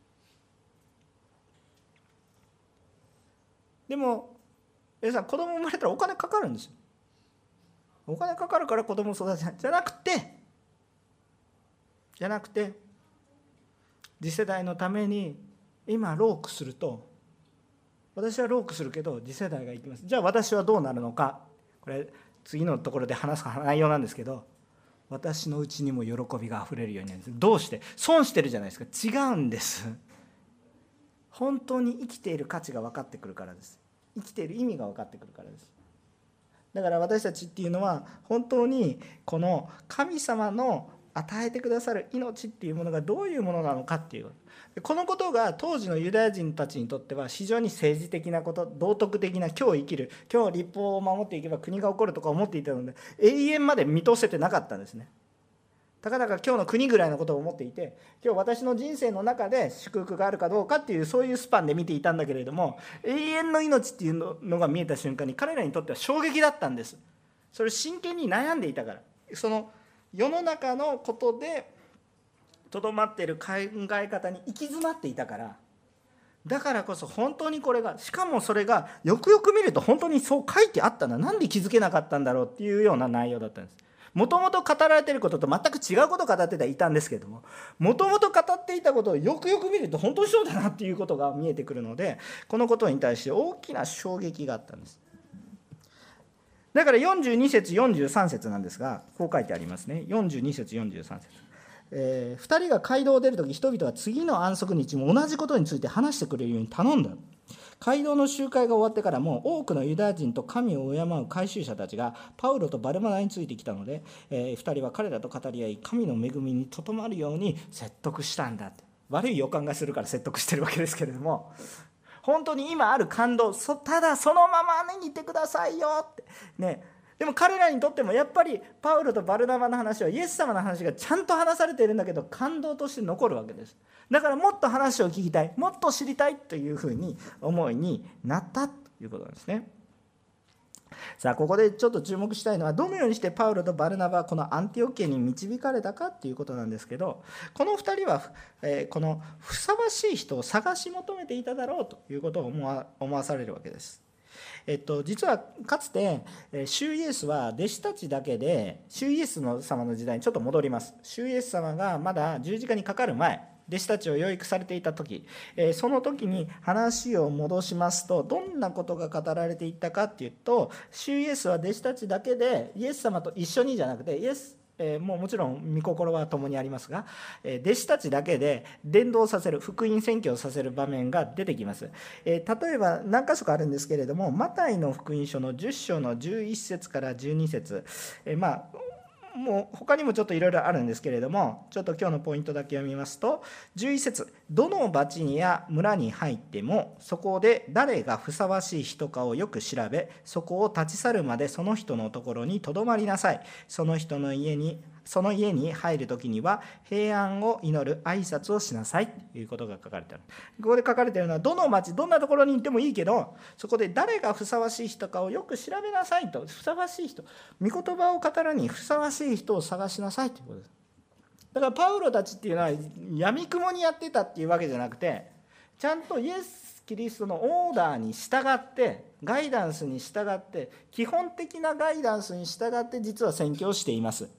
でも皆さん、子供生まれたらお金かかるんですよ。お金かかるから子供を育てないじゃなくてじゃなくて次世代のために今ロークすると、私はロークするけど次世代が生きます。じゃあ私はどうなるのか、これ次のところで話す内容なんですけど、私のうちにも喜びがあふれるようになるんです。どうして？損してるじゃないですか。違うんです。本当に生きている価値が分かってくるからです。生きている意味が分かってくるからです。だから私たちっていうのは本当にこの神様の与えてくださる命っていうものがどういうものなのかっていう、このことが当時のユダヤ人たちにとっては非常に政治的なこと、道徳的な今日生きる、今日立法を守っていけば国が起こるとか思っていたので、永遠まで見通せてなかったんですね。たかだか今日の国ぐらいのことを思っていて、今日私の人生の中で祝福があるかどうかっていうそういうスパンで見ていたんだけれども、永遠の命っていうのが見えた瞬間に彼らにとっては衝撃だったんです。それ真剣に悩んでいたから、その世の中のことでとどまっている考え方に行き詰まっていたから、だからこそ本当にこれが、しかもそれがよくよく見ると本当にそう書いてあったんだ、なんで気づけなかったんだろうっていうような内容だったんです。もともと語られていることと全く違うことを語っていたんですけれども、もともと語っていたことをよくよく見ると本当にそうだなっていうことが見えてくるので、このことに対して大きな衝撃があったんです。だからよんじゅうに節よんじゅうさん節なんですが、こう書いてありますね。よんじゅうに節よんじゅうさん節、えー、ふたりが街道を出るとき、人々は次の安息日も同じことについて話してくれるように頼んだ。街道の集会が終わってからも多くのユダヤ人と神を敬う回収者たちがパウロとバルナバについてきたので、えー、ふたりは彼らと語り合い、神の恵みにとどまるように説得したんだって。悪い予感がするから説得してるわけですけれども、本当に今ある感動、そただそのままにいてくださいよってね。でも彼らにとってもやっぱりパウロとバルナバの話はイエス様の話がちゃんと話されているんだけど感動として残るわけです。だからもっと話を聞きたい、もっと知りたいというふうに思いになったということなんですね。さあここでちょっと注目したいのは、どのようにしてパウロとバルナバはこのアンティオキアに導かれたかということなんですけど、このふたりは、えー、このふさわしい人を探し求めていただろうということを思わ、思わされるわけです。えっと、実はかつて主イエスは弟子たちだけで、主イエス様の時代にちょっと戻ります。主イエス様がまだ十字架にかかる前、弟子たちを養育されていた時、その時に話を戻しますと、どんなことが語られていったかっていうと、主イエスは弟子たちだけで、イエス様と一緒にじゃなくて、イエスえー、もうもちろん御心は共にありますが、えー、弟子たちだけで伝道させる、福音宣教させる場面が出てきます。えー、例えば何箇所かあるんですけれども、マタイの福音書のじゅっ章のじゅういち節からじゅうに節、えー、まあもう他にもちょっといろいろあるんですけれども、ちょっと今日のポイントだけ読みますと、じゅういち節、どの町にや村に入ってもそこで誰がふさわしい人かをよく調べ、そこを立ち去るまでその人のところにとどまりなさい。その人の家にその家に入るときには平安を祈る挨拶をしなさいということが書かれてある。ここで書かれているのは、どの町どんなところに行ってもいいけど、そこで誰がふさわしい人かをよく調べなさいと。ふさわしい人、御言葉を語るにふさわしい人を探しなさいということです。だからパウロたちっていうのは闇雲にやってたっていうわけじゃなくて、ちゃんとイエス・キリストのオーダーに従って、ガイダンスに従って、基本的なガイダンスに従って実は宣教をしています。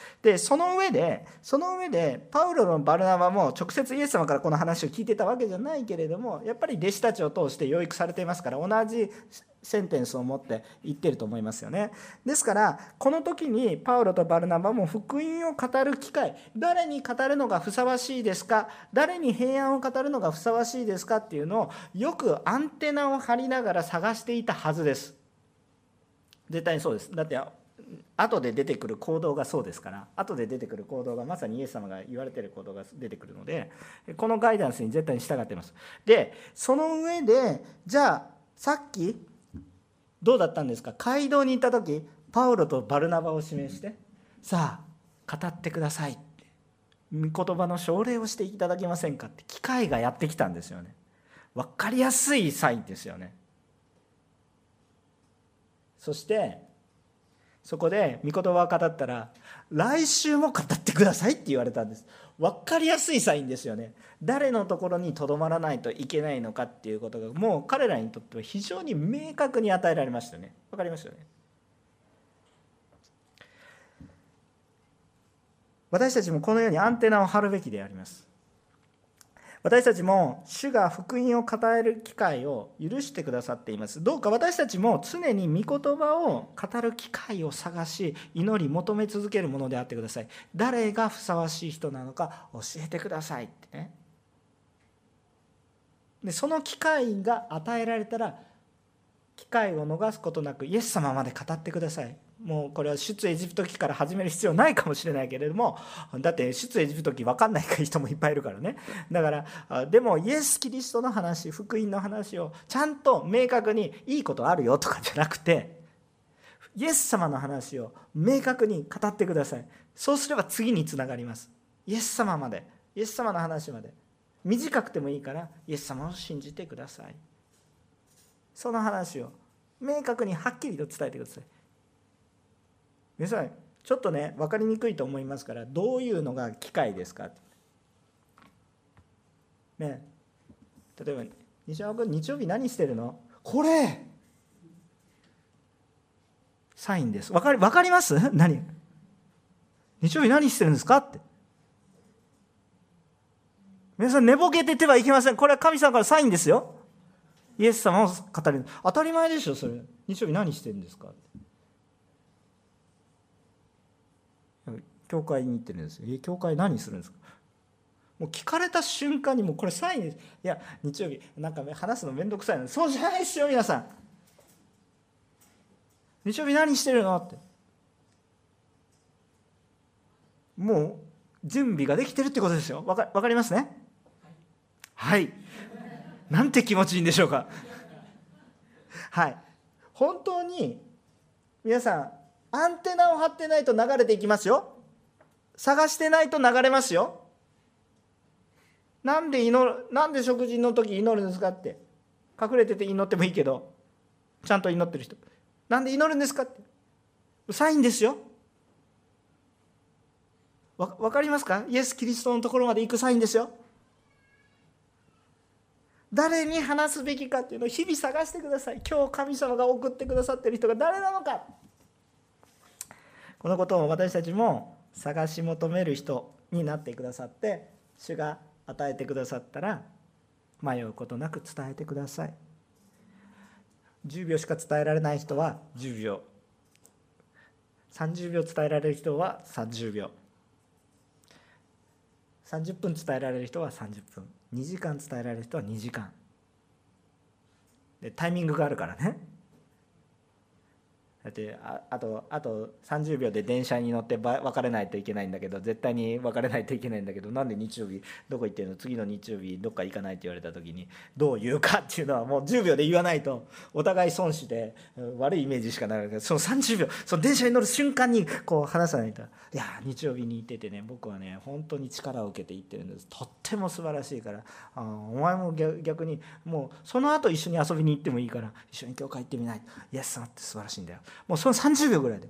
でその上でその上でパウロのバルナバも直接イエス様からこの話を聞いてたわけじゃないけれども、やっぱり弟子たちを通して養育されていますから、同じセンテンスを持って言ってると思いますよね。ですからこの時にパウロとバルナバも福音を語る機会、誰に語るのがふさわしいですか、誰に平安を語るのがふさわしいですかっていうのをよくアンテナを張りながら探していたはずです。絶対にそうです。だって後で出てくる行動がそうですから、後で出てくる行動がまさにイエス様が言われている行動が出てくるので、このガイダンスに絶対に従っています。でその上で、じゃあさっきどうだったんですか。街道に行った時パウロとバルナバを指名して、さあ語ってくださいって、御言葉の奨励をしていただけませんかって機会がやってきたんですよね。分かりやすいサインですよね。そしてそこで御言葉を語ったら、来週も語ってくださいって言われたんです。分かりやすいサインですよね。誰のところにとどまらないといけないのかっていうことが、もう彼らにとっては非常に明確に与えられましたね。分かりましたよね。私たちもこのようにアンテナを張るべきであります。私たちも主が福音を語る機会を許してくださっています。どうか私たちも常に御言葉を語る機会を探し、祈り求め続けるものであってください。誰がふさわしい人なのか教えてくださいってね。でその機会が与えられたら、機会を逃すことなくイエス様まで語ってください。もうこれは出エジプト記から始める必要ないかもしれないけれども、だって出エジプト記分かんない人もいっぱいいるからね。だからでもイエス・キリストの話、福音の話をちゃんと明確に、いいことあるよとかじゃなくて、イエス様の話を明確に語ってください。そうすれば次につながります。イエス様まで、イエス様の話まで、短くてもいいからイエス様を信じてください。その話を明確にはっきりと伝えてください。皆さんちょっとね分かりにくいと思いますから、どういうのが機会ですかね。例えば西山君日曜日何してるの、これサインです。分かり、分かります何日曜日何してるんですかって。皆さん寝ぼけててはいけません。これは神様からサインですよ。イエス様を語る。当たり前でしょそれ。日曜日何してるんですか。教会に行ってるんですよ。え、教会何するんですか。もう聞かれた瞬間にもうこれサインです。いや日曜日なんか話すのめんどくさいの。そうじゃないですよ皆さん。日曜日何してるのって。もう準備ができてるってことですよ。わか、わかりますね。はい。なんて気持ちいいんでしょうか。はい。本当に皆さんアンテナを張ってないと流れていきますよ。探してないと流れますよ。なんで祈る、なんで食事の時祈るんですかって。隠れてて祈ってもいいけど、ちゃんと祈ってる人。なんで祈るんですかって。サインですよ。わ、わかりますか。イエス・キリストのところまで行くサインですよ。誰に話すべきかっていうのを日々探してください。今日神様が送ってくださっている人が誰なのか。このことを私たちも探し求める人になってくださって、主が与えてくださったら迷うことなく伝えてください。じゅうびょうしか伝えられない人はじゅうびょう、さんじゅうびょう伝えられる人はさんじゅうびょう、さんじゅっぷん伝えられる人はさんじゅっぷん、にじかん伝えられる人はにじかんで、タイミングがあるからね。だってああとあとさんじゅうびょうで電車に乗って別れないといけないんだけど、絶対に別れないといけないんだけど、なんで日曜日どこ行ってるの、次の日曜日どっか行かないって言われた時にどう言うかっていうのはもうじゅうびょうで言わないとお互い損して悪いイメージしかないから、そのさんじゅうびょう、その電車に乗る瞬間にこう話さないと、いや日曜日に行っててね、僕はね本当に力を受けて行ってるんです、とっても素晴らしいから、あお前も逆にもうその後一緒に遊びに行ってもいいから一緒に教会行ってみない、イエス様って素晴らしいんだよ、もうそのさんじゅうびょうぐらいで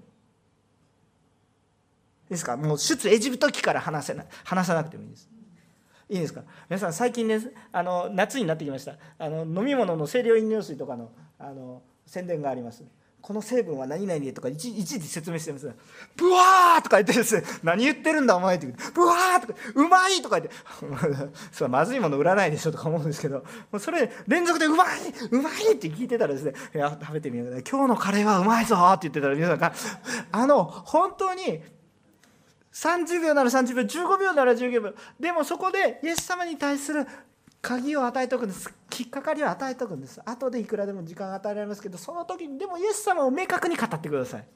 ですか。もう出エジプト記から話せない、話さなくてもいいです。いいですか。皆さん最近ね、あの夏になってきました。あの飲み物の清涼飲料水とかのあの宣伝があります。 この成分は何々でとかいちいち説明してます。ブワーとか言ってですね、何言ってるんだお前って言って、ブワーとかうまいとか言ってそれまずいもの売らないでしょとか思うんですけど、もうそれ連続でうまいうまいって聞いてたらですね、いや食べてみよう、今日のカレーはうまいぞって言ってたら皆さんがあの本当にさんじゅうびょうならさんじゅうびょう、じゅうごびょうならじゅうごびょう、でもそこでイエス様に対する鍵を与えておくんです。きっかかりを与えておくんです。後でいくらでも時間が与えられますけど、その時にでもイエス様を明確に語ってください。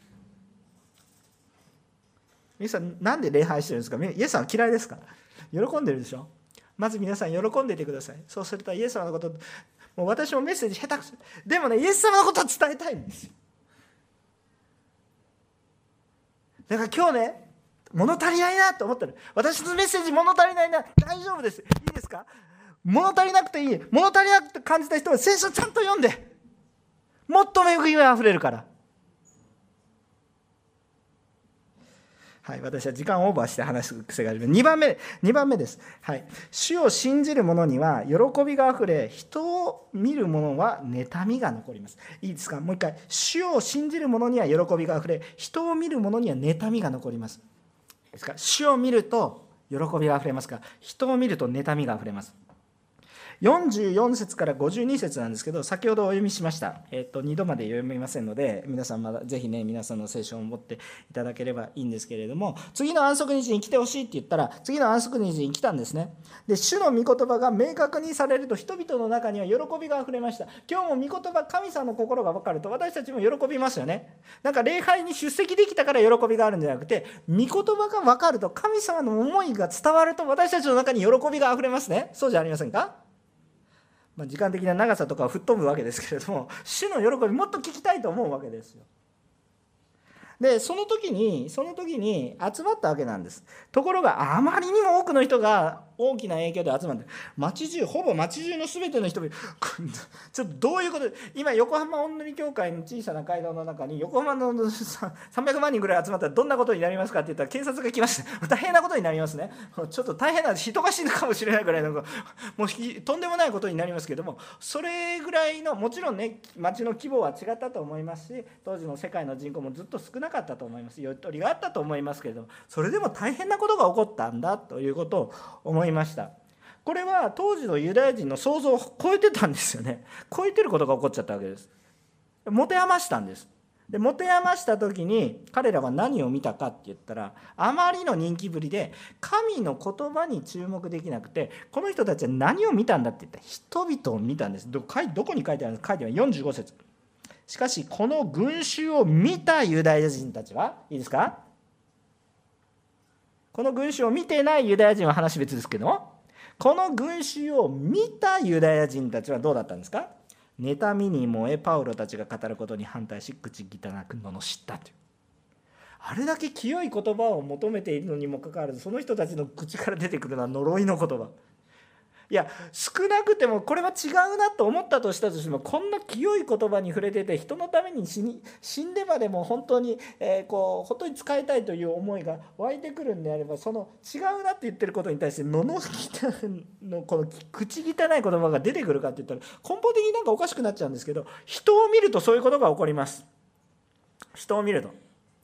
イエスさんなんで礼拝してるんですか？イエスさんは嫌いですか？喜んでるでしょ。まず皆さん喜んでいてください。そうするとイエス様のこと、もう私もメッセージ下手くそでもね、イエス様のことを伝えたいんですよ。だから今日ね、物足りないなと思ったら、私のメッセージ物足りないな、大丈夫です。いいですか？物足りなくていい。物足りなくて感じた人は聖書ちゃんと読んで、もっと恵みがあふれるから。はい、私は時間オーバーして話す癖があります。にばんめ、にばんめです。はい、主を信じる者には喜びがあふれ、人を見る者は妬みが残ります。いいですか？もう一回。主を信じる者には喜びがあふれ、人を見る者には妬みが残ります。ですから主を見ると喜びがあふれますが、人を見ると妬みがあふれます。よんじゅうよん節からごじゅうに節なんですけど、先ほどお読みしました。えっと、にどまで読みませんので、皆さんまだぜひね、皆さんの聖書を持っていただければいいんですけれども、次の安息日に来てほしいって言ったら、次の安息日に来たんですね。で、主の御言葉が明確にされると、人々の中には喜びがあふれました。今日も御言葉、神様の心が分かると、私たちも喜びますよね。なんか礼拝に出席できたから喜びがあるんじゃなくて、御言葉が分かると、神様の思いが伝わると、私たちの中に喜びがあふれますね。そうじゃありませんか？まあ、時間的な長さとかは吹っ飛ぶわけですけれども、主の喜びもっと聞きたいと思うわけですよ。でその時にその時に集まったわけなんです。ところがあまりにも多くの人が大きな影響で集まって、町中ほぼ町中の全ての人々、ちょっとどういうことで、今横浜御塗教会の小さな街道の中に横浜のさんびゃくまんにんぐらい集まったらどんなことになりますかって言ったら、警察が来まして、大変なことになりますね。ちょっと大変な、人が死ぬかもしれないぐらいの、もうとんでもないことになりますけども、それぐらいの、もちろんね、町の規模は違ったと思いますし、当時の世界の人口もずっと少なかったと思います。ゆとりがあったと思いますけれども、それでも大変なことが起こったんだということを思いました。これは当時のユダヤ人の想像を超えてたんですよね。超えてることが起こっちゃったわけです。持て余したんです。で持て余した時に彼らは何を見たかって言ったら、あまりの人気ぶりで神の言葉に注目できなくて、この人たちは何を見たんだって言ったら、人々を見たんです。 ど, どこに書いてあるんですか？書いてあるよんじゅうご節。しかしこの群衆を見たユダヤ人たちは、いいですか？この群衆を見ていないユダヤ人は話別ですけども、この群衆を見たユダヤ人たちはどうだったんですか？妬みに燃え、パウロたちが語ることに反対し、口汚く罵ったという。あれだけ清い言葉を求めているのにもかかわらず、その人たちの口から出てくるのは呪いの言葉。いや、少なくてもこれは違うなと思ったとしたとしても、こんな清い言葉に触れてて、人のために死に死んでまでも本当に、えー、こう本当に使いたいという思いが湧いてくるんであれば、その違うなって言ってることに対して罵りのこの口汚い言葉が出てくるかって言ったら、根本的になんかおかしくなっちゃうんですけど、人を見るとそういうことが起こります。人を見ると、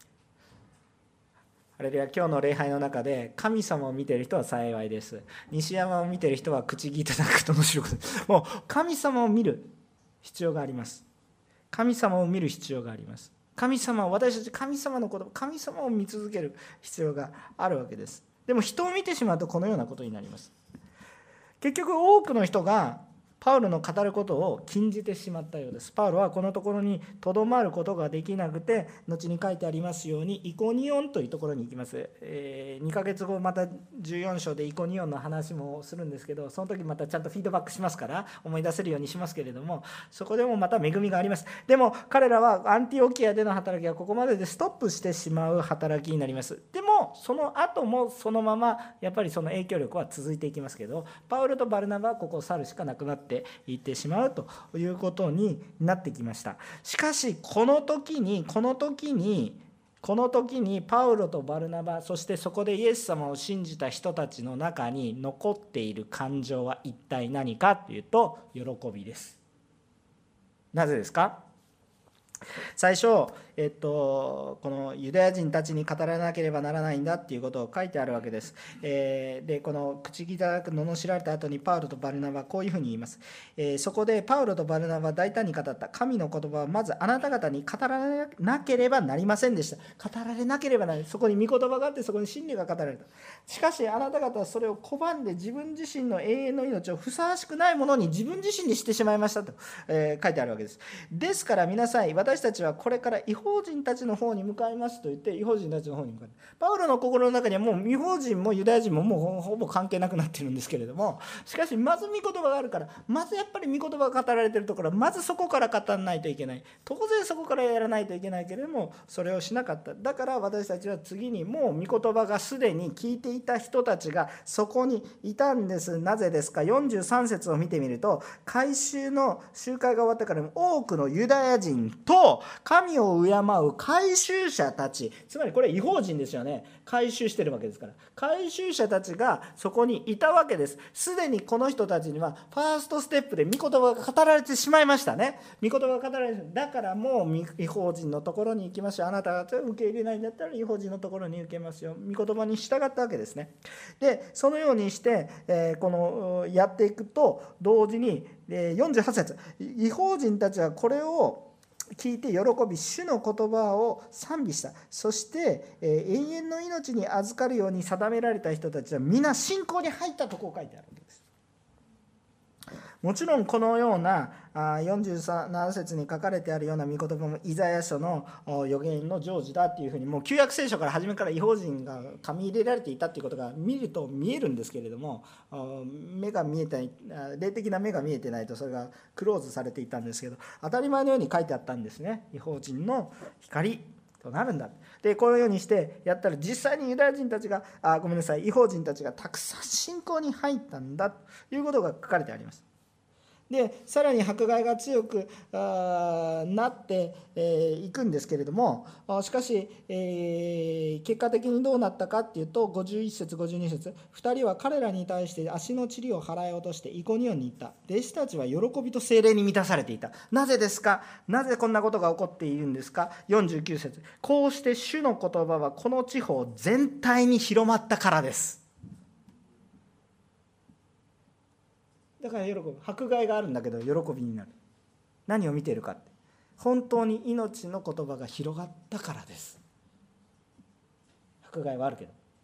あれでは今日の礼拝の中で神様を見ている人は幸いです。西山を見ている人は口汚く罵ることです。もう神様を見る必要があります。神様を見る必要があります。神様を、私たち神様のこと、神様を見続ける必要があるわけです。でも人を見てしまうとこのようなことになります。結局多くの人がパウロの語ることを禁じてしまったようです。パウロはこのところにとどまることができなくて、後に書いてありますようにイコニオンというところに行きます。えー、にかげつごまたじゅうよん章でイコニオンの話もするんですけど、その時またちゃんとフィードバックしますから思い出せるようにしますけれども、そこでもまた恵みがあります。でも彼らはアンティオキアでの働きはここまででストップしてしまう働きになります。でもその後もそのままやっぱりその影響力は続いていきますけど、パウロとバルナバはここを去るしかなくなっていってしまうということになってきました。しかしこの時にこの時にこの時にパウロとバルナバ、そしてそこでイエス様を信じた人たちの中に残っている感情は一体何かというと、喜びです。なぜですか？ 最初、えっと、このユダヤ人たちに語らなければならないんだっていうことを書いてあるわけです。えーで、この口汚く罵られた後にパウロとバルナバはこういうふうに言います。えーそこでパウロとバルナバは大胆に語った。神の言葉はまずあなた方に語られなければなりませんでした。語られなければならない。そこに御言葉があって、そこに真理が語られた。しかしあなた方はそれを拒んで自分自身の永遠の命をふさわしくないものに自分自身にしてしまいましたと、えー書いてあるわけです。ですから皆さん、私たちはこれから異邦人たちの方に向かいますと言って、異邦人たちの方に向かう。パウロの心の中にはもう異邦人もユダヤ人ももうほぼ関係なくなってるんですけれども、しかしまず御言葉があるから、まずやっぱり御言葉が語られているところはまずそこから語らないといけない。当然そこからやらないといけないけれども、それをしなかった。だから私たちは次に、もう御言葉がすでに聞いていた人たちがそこにいたんです。なぜですか。よんじゅうさん節を見てみると、改宗の集会が終わったから多くのユダヤ人と神を敬う改宗者たち、つまりこれ異邦人ですよね。改宗してるわけですから、改宗者たちがそこにいたわけです。すでにこの人たちにはファーストステップで御言葉が語られてしまいましたね。御言葉が語られて、だからもう異邦人のところに行きましょう。あなたが受け入れないんだったら異邦人のところに受けますよ。御言葉に従ったわけですね。でそのようにして、えー、このやっていくと同時に、えー、よんじゅうはち節、異邦人たちはこれを聞いて喜び、主の言葉を賛美した。そして、えー、永遠の命に預かるように定められた人たちは皆信仰に入ったとこう書いてあるわけです。もちろんこのようなよんじゅうなな節に書かれてあるような御言葉もイザヤ書の預言の成就だっていうふうに、もう旧約聖書から初めから異邦人が紙入れられていたっていうことが見ると見えるんですけれども、目が見えて霊的な目が見えてないとそれがクローズされていたんですけど、当たり前のように書いてあったんですね。異邦人の光となるんだ。でこのようにしてやったら、実際にユダヤ人たちがあごめんなさい異邦人たちがたくさん信仰に入ったんだということが書かれてあります。でさらに迫害が強くなってい、えー、くんですけれども、しかし、えー、結果的にどうなったかっていうと、ごじゅういち節ごじゅうに節、ふたりは彼らに対して足の塵を払い落としてイコニオンに行った。弟子たちは喜びと聖霊に満たされていた。なぜですか。なぜこんなことが起こっているんですか。よんじゅうきゅう節、こうして主の言葉はこの地方全体に広まったからです。だから喜ぶ。迫害があるんだけど喜びになる。何を見ているかって、本当に命の言葉が広がったからです。迫害はあるけ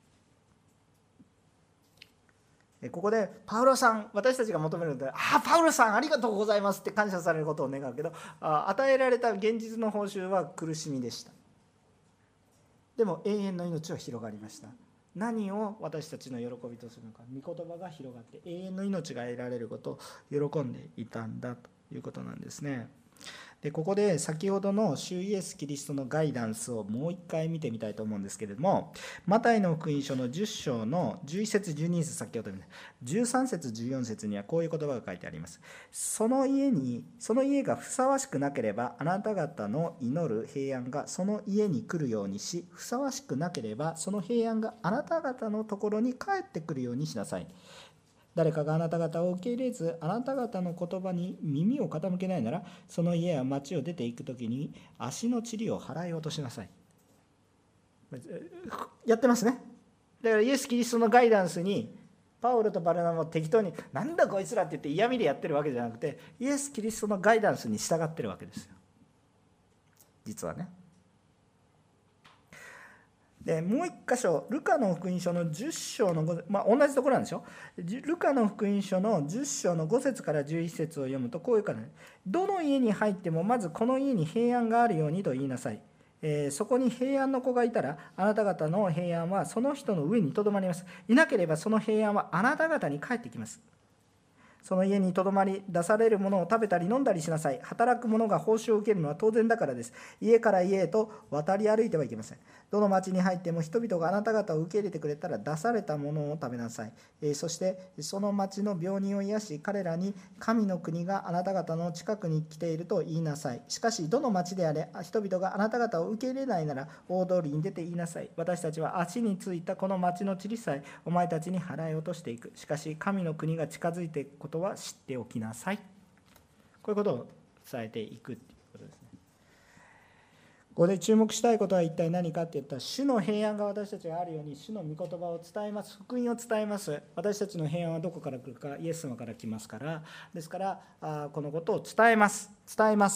ど、ここでパウロさん、私たちが求めるので、ああパウロさんありがとうございますって感謝されることを願うけど、与えられた現実の報酬は苦しみでした。でも永遠の命は広がりました。何を私たちの喜びとするのか。御言葉が広がって永遠の命が得られることを喜んでいたんだということなんですね。でここで先ほどの主イエスキリストのガイダンスをもう一回見てみたいと思うんですけれども、マタイの福音書のじゅっ章のじゅういち節じゅうに節、先ほど見たじゅうさん節じゅうよん節にはこういう言葉が書いてあります。その家にその家がふさわしくなければ、あなた方の祈る平安がその家に来るようにし、ふさわしくなければその平安があなた方のところに帰ってくるようにしなさい。誰かがあなた方を受け入れず、あなた方の言葉に耳を傾けないなら、その家や町を出ていくときに足の塵を払い落としなさい。やってますね。だからイエス・キリストのガイダンスにパウロとバルナバも適当になんだこいつらって言って嫌味でやってるわけじゃなくて、イエス・キリストのガイダンスに従ってるわけですよ、実はね。でもう一箇所、ルカの福音書のじゅっ章のご、まあ、同じところなんでしょ。ルカの福音書のじゅっ章のご節からじゅういち節を読むとこういうから、ね、どの家に入ってもまずこの家に平安があるようにと言いなさい。えー、そこに平安の子がいたら、あなた方の平安はその人の上にとどまります。いなければその平安はあなた方に返ってきます。その家にとどまり、出されるものを食べたり飲んだりしなさい。働く者が報酬を受けるのは当然だからです。家から家へと渡り歩いてはいけません。どの町に入っても人々があなた方を受け入れてくれたら、出されたものを食べなさい。えー、そしてその町の病人を癒し、彼らに神の国があなた方の近くに来ていると言いなさい。しかしどの町であれ、人々があなた方を受け入れないなら、大通りに出て言いなさい。私たちは足についたこの町の塵さえお前たちに払い落としていく。しかし神の国が近づいていくことは知っておきなさい。こういうことを伝えていくということですね。 ここで注目したいことは一体何かって言ったら、主の平安が私たちがあるように、主の御言葉を伝えます。福音を伝えます。私たちの平安はどこから来るか、イエス様から来ますから、ですからあこのことを伝えます伝えます、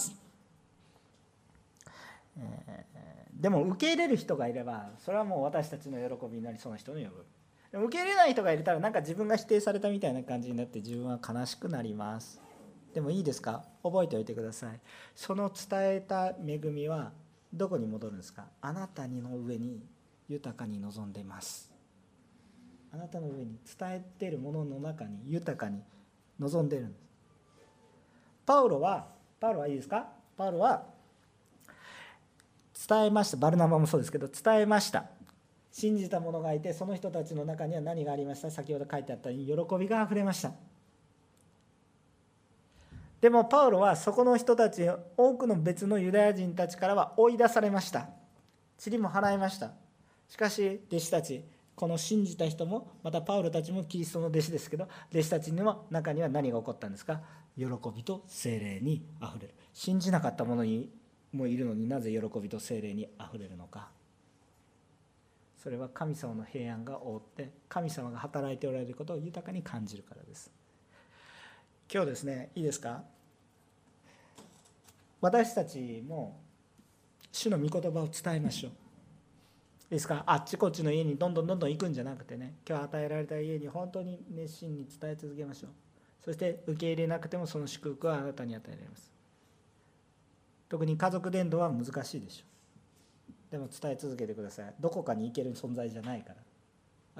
えー、でも受け入れる人がいれば、それはもう私たちの喜びになり、その人の喜び。でも受け入れない人がいたら、なんか自分が否定されたみたいな感じになって、自分は悲しくなります。でもいいですか、覚えておいてください。その伝えた恵みはどこに戻るんですか。あなたの上に豊かに望んでいます。あなたの上に伝えているものの中に豊かに望んでいるんです。パウロはパウロはいいですかパウロは伝えました。バルナバもそうですけど、伝えました。信じた者がいて、その人たちの中には何がありました。先ほど書いてあったように、喜びがあふれました。でもパウロはそこの人たち、多くの別のユダヤ人たちからは追い出されました。塵も払いました。しかし弟子たち、この信じた人も、またパウロたちもキリストの弟子ですけど、弟子たちの中には何が起こったんですか。喜びと聖霊にあふれる。信じなかった者にもいるのに、なぜ喜びと聖霊にあふれるのか。それは神様の平安が覆って、神様が働いておられることを豊かに感じるからです。今日ですね、いいですか。私たちも主の御言葉を伝えましょう。いいですか。あっちこっちの家にどんどんどんどん行くんじゃなくてね、今日与えられた家に本当に熱心に伝え続けましょう。そして受け入れなくても、その祝福はあなたに与えられます。特に家族伝道は難しいでしょう。でも伝え続けてください。どこかに行ける存在じゃないから、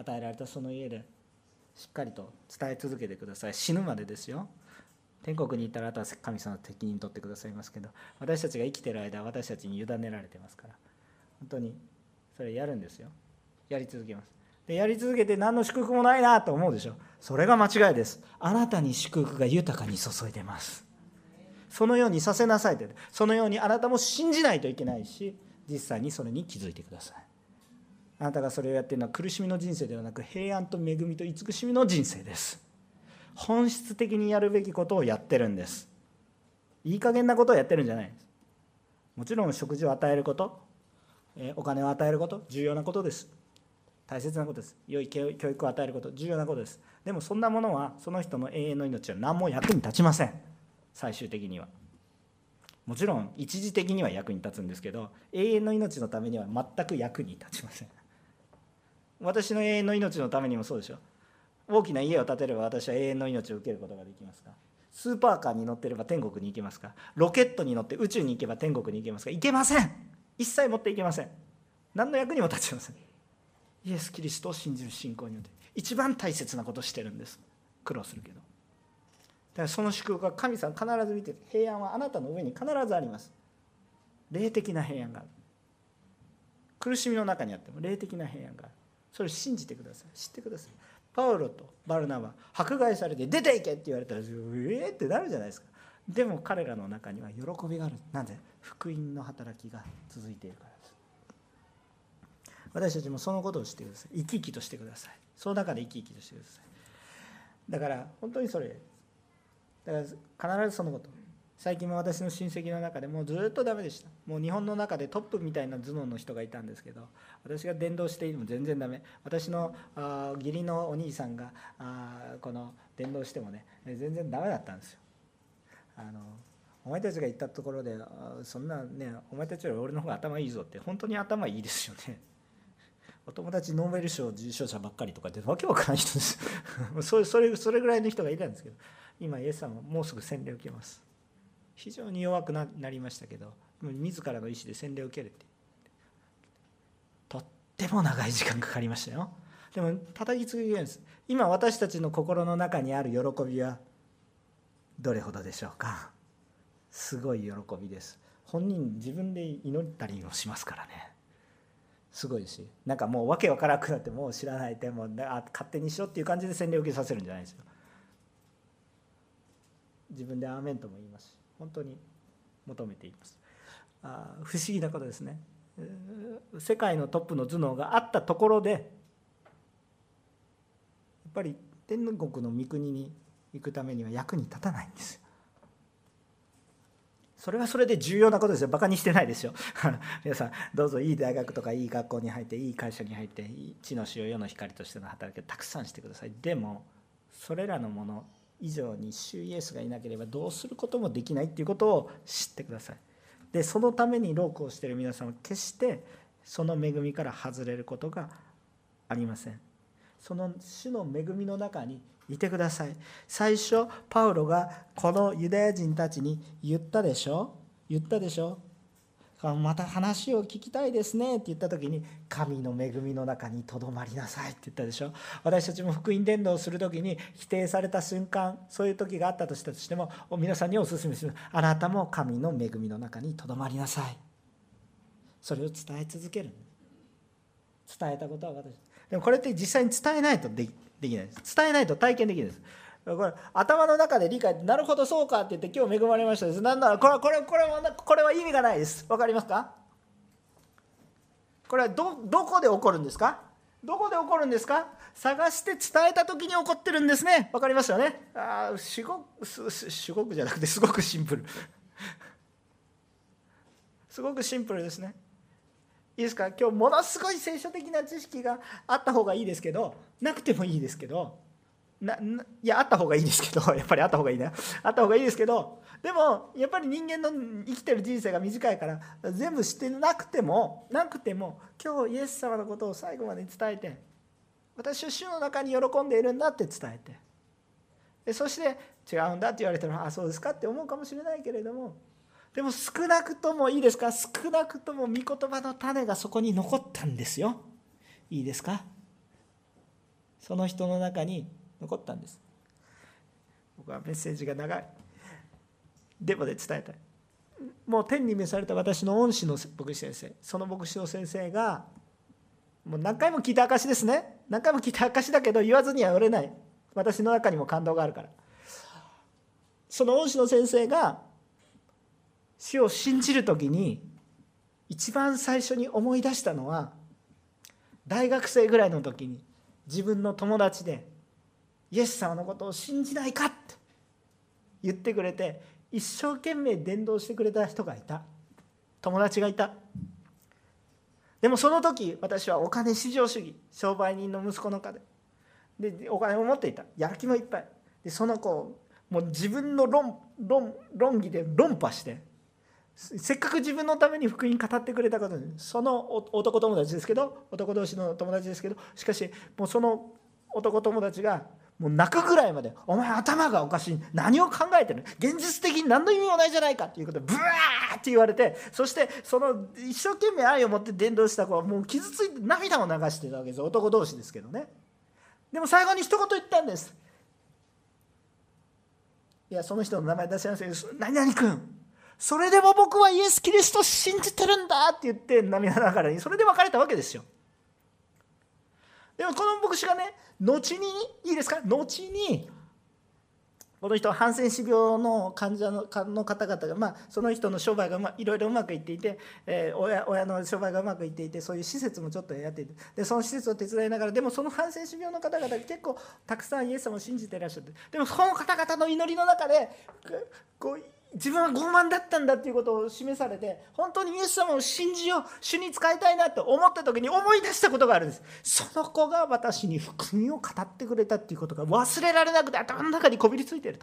与えられたその家でしっかりと伝え続けてください。死ぬまでですよ。天国に行ったら、あとは神様の責任取ってくださいますけど、私たちが生きている間は私たちに委ねられてますから、本当にそれやるんですよ。やり続けます。でやり続けて何の祝福もないなと思うでしょ。それが間違いです。あなたに祝福が豊かに注いでます。そのようにさせなさいと。そのようにあなたも信じないといけないし、実際にそれに気づいてください。あなたがそれをやっているのは苦しみの人生ではなく、平安と恵みと慈しみの人生です。本質的にやるべきことをやってるんです。いい加減なことをやってるんじゃないです。もちろん食事を与えること、お金を与えること、重要なことです。大切なことです。良い教育を与えること、重要なことです。でもそんなものはその人の永遠の命は何も役に立ちません。最終的には。もちろん一時的には役に立つんですけど、永遠の命のためには全く役に立ちません。私の永遠の命のためにもそうでしょ。大きな家を建てれば私は永遠の命を受けることができますか。スーパーカーに乗ってれば天国に行けますか。ロケットに乗って宇宙に行けば天国に行けますか。行けません。一切持っていけません。何の役にも立ちません。イエス・キリストを信じる信仰によって一番大切なことをしてるんです。苦労するけど。だからその祝福は神様必ず見て、平安はあなたの上に必ずあります。霊的な平安がある。苦しみの中にあっても霊的な平安がある。それを信じてください。知ってください。パウロとバルナバ、迫害されて出ていけって言われたら、えーってなるじゃないですか。でも彼らの中には喜びがある。なぜ？福音の働きが続いているからです。私たちもそのことをしてください。生き生きとしてください。その中で生き生きとしてください。だから本当にそれ。だから必ずそのこと。最近も私の親戚の中でもうずっとダメでした。もう日本の中でトップみたいな頭脳の人がいたんですけど、私が伝道していても全然ダメ。私のあ義理のお兄さんがあこの伝道してもね、全然ダメだったんですよ。あのお前たちが言ったところで、そんなね、お前たちより俺の方が頭いいぞって、本当に頭いいですよね。お友達ノーベル賞受賞者ばっかりとかでわけわからない人ですそれそれそれぐらいの人がいたんですけど、今イエス様もうすぐ洗礼を受けます。非常に弱くなりましたけど、自らの意思で洗礼を受けるって、とっても長い時間かかりましたよ。でも叩き続けるんです。今私たちの心の中にある喜びはどれほどでしょうか。すごい喜びです。本人自分で祈ったりもしますからね。すごいし、なんかもうわけわからなくなって、もう知らないでもうあ勝手にしろっていう感じで洗礼を受けさせるんじゃないですよ。自分でアーメンとも言いますし、本当に求めています。あ不思議なことですね。世界のトップの頭脳があったところで、やっぱり天国の御国に行くためには役に立たないんです。 それはそれで重要なことですよ。バカにしてないですよ。皆さんどうぞいい大学とかいい学校に入っていい会社に入って地の塩世の光としての働きをたくさんしてください。でもそれらのもの以上に主イエスがいなければどうすることもできないっていうことを知ってください。でそのために労苦をしている皆さんは決してその恵みから外れることがありません。その主の恵みの中にいてください。最初パウロがこのユダヤ人たちに言ったでしょ言ったでしょまた話を聞きたいですねって言った時に、神の恵みの中にとどまりなさいって言ったでしょ。私たちも福音伝道をする時に否定された瞬間、そういう時があったとしたとしても、皆さんにお勧めする。あなたも神の恵みの中にとどまりなさい。それを伝え続ける。伝えたことは私。でもこれって実際に伝えないとできできないです。伝えないと体験できないです。これ頭の中で理解、なるほどそうかって言って今日恵まれましたです。なんならこれこれこれはこれは意味がないです。わかりますか？これは ど, どこで起こるんですか？どこで起こるんですか？探して伝えた時に起こってるんですね。わかりますよね。ああ、すごくすごくじゃなくてすごくシンプルすごくシンプルですね。いいですか？今日ものすごい聖書的な知識があった方がいいですけど、なくてもいいですけど、なないやあった方がいいですけど、やっぱりあった方がいいなあった方がいいですけど、でもやっぱり人間の生きてる人生が短いから全部知ってなくてもなくても今日イエス様のことを最後まで伝えて、私は主の中に喜んでいるんだって伝えて、でそして違うんだって言われたら、あそうですかって思うかもしれないけれども、でも少なくともいいですか、少なくとも御言葉の種がそこに残ったんですよ。いいですか？その人の中に残ったんです。僕はメッセージが長い。でもで伝えたい。もう天に召された私の恩師の牧師先生、その牧師の先生が、もう何回も聞いた証ですね。何回も聞いた証だけど言わずには売れない。私の中にも感動があるから。その恩師の先生が主を信じるときに一番最初に思い出したのは、大学生ぐらいの時に自分の友達でイエス様のことを信じないかって言ってくれて、一生懸命伝道してくれた人がいた。友達がいた。でもその時私はお金至上主義、商売人の息子の家ででお金を持っていた。やる気もいっぱいで、その子をもう自分の論論論議で論破して、せっかく自分のために福音語ってくれたことに、その男友達ですけど、男同士の友達ですけど、しかしもうその男友達がもう泣くぐらいまで、お前頭がおかしい、何を考えてる、現実的に何の意味もないじゃないかということでブワーって言われて、そしてその一生懸命愛を持って伝道した子はもう傷ついて涙を流していたわけです。男同士ですけどね。でも最後に一言言ったんです。いや、その人の名前出しません。何々君、それでも僕はイエス・キリストを信じてるんだって言って涙ながらに、それで別れたわけですよ。でもこの牧師がね、後にいいですか、後にこの人はハンセン氏病の患者の方々が、まあ、その人の商売が、まあ、いろいろうまくいっていて、えー、親, 親の商売がうまくいっていて、そういう施設もちょっとやっていて、でその施設を手伝いながら、でもそのハンセン氏病の方々結構たくさんイエス様を信じていらっしゃって、でもその方々の祈りの中でこう自分は傲慢だったんだということを示されて、本当にイエス様を信じよう、主に仕えたいなと思った時に思い出したことがあるんです。その子が私に福音を語ってくれたということが忘れられなくて、頭の中にこびりついていると。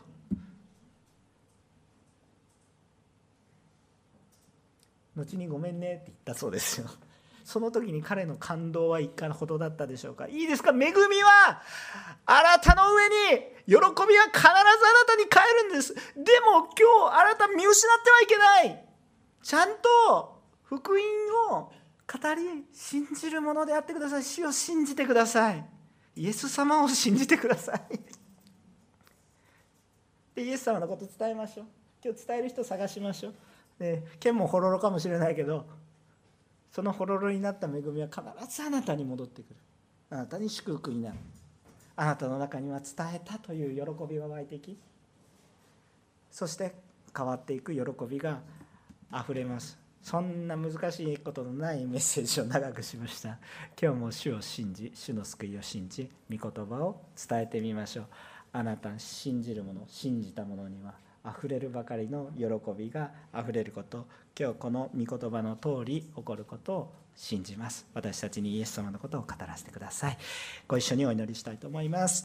後にごめんねって言ったそうですよ。その時に彼の感動はいかほどだったでしょうか。いいですか、恵みはあなたの上に、喜びは必ずあなたに返るんです。でも今日あなた見失ってはいけない。ちゃんと福音を語り信じるものであってください。主を信じてください。イエス様を信じてください。でイエス様のこと伝えましょう。今日伝える人探しましょう。で剣もほろろかもしれないけど、そのほろろになった恵みは必ずあなたに戻ってくる。あなたに祝福になる。あなたの中には伝えたという喜びが湧いてき、そして変わっていく喜びがあふれます。そんな難しいことのないメッセージを長くしました。今日も主を信じ、主の救いを信じ、御言葉を伝えてみましょう。あなた信じる者、信じた者にはあふれるばかりの喜びがあふれること、今日この御言葉の通り起こることを信じます。私たちにイエス様のことを語らせてください。ご一緒にお祈りしたいと思います。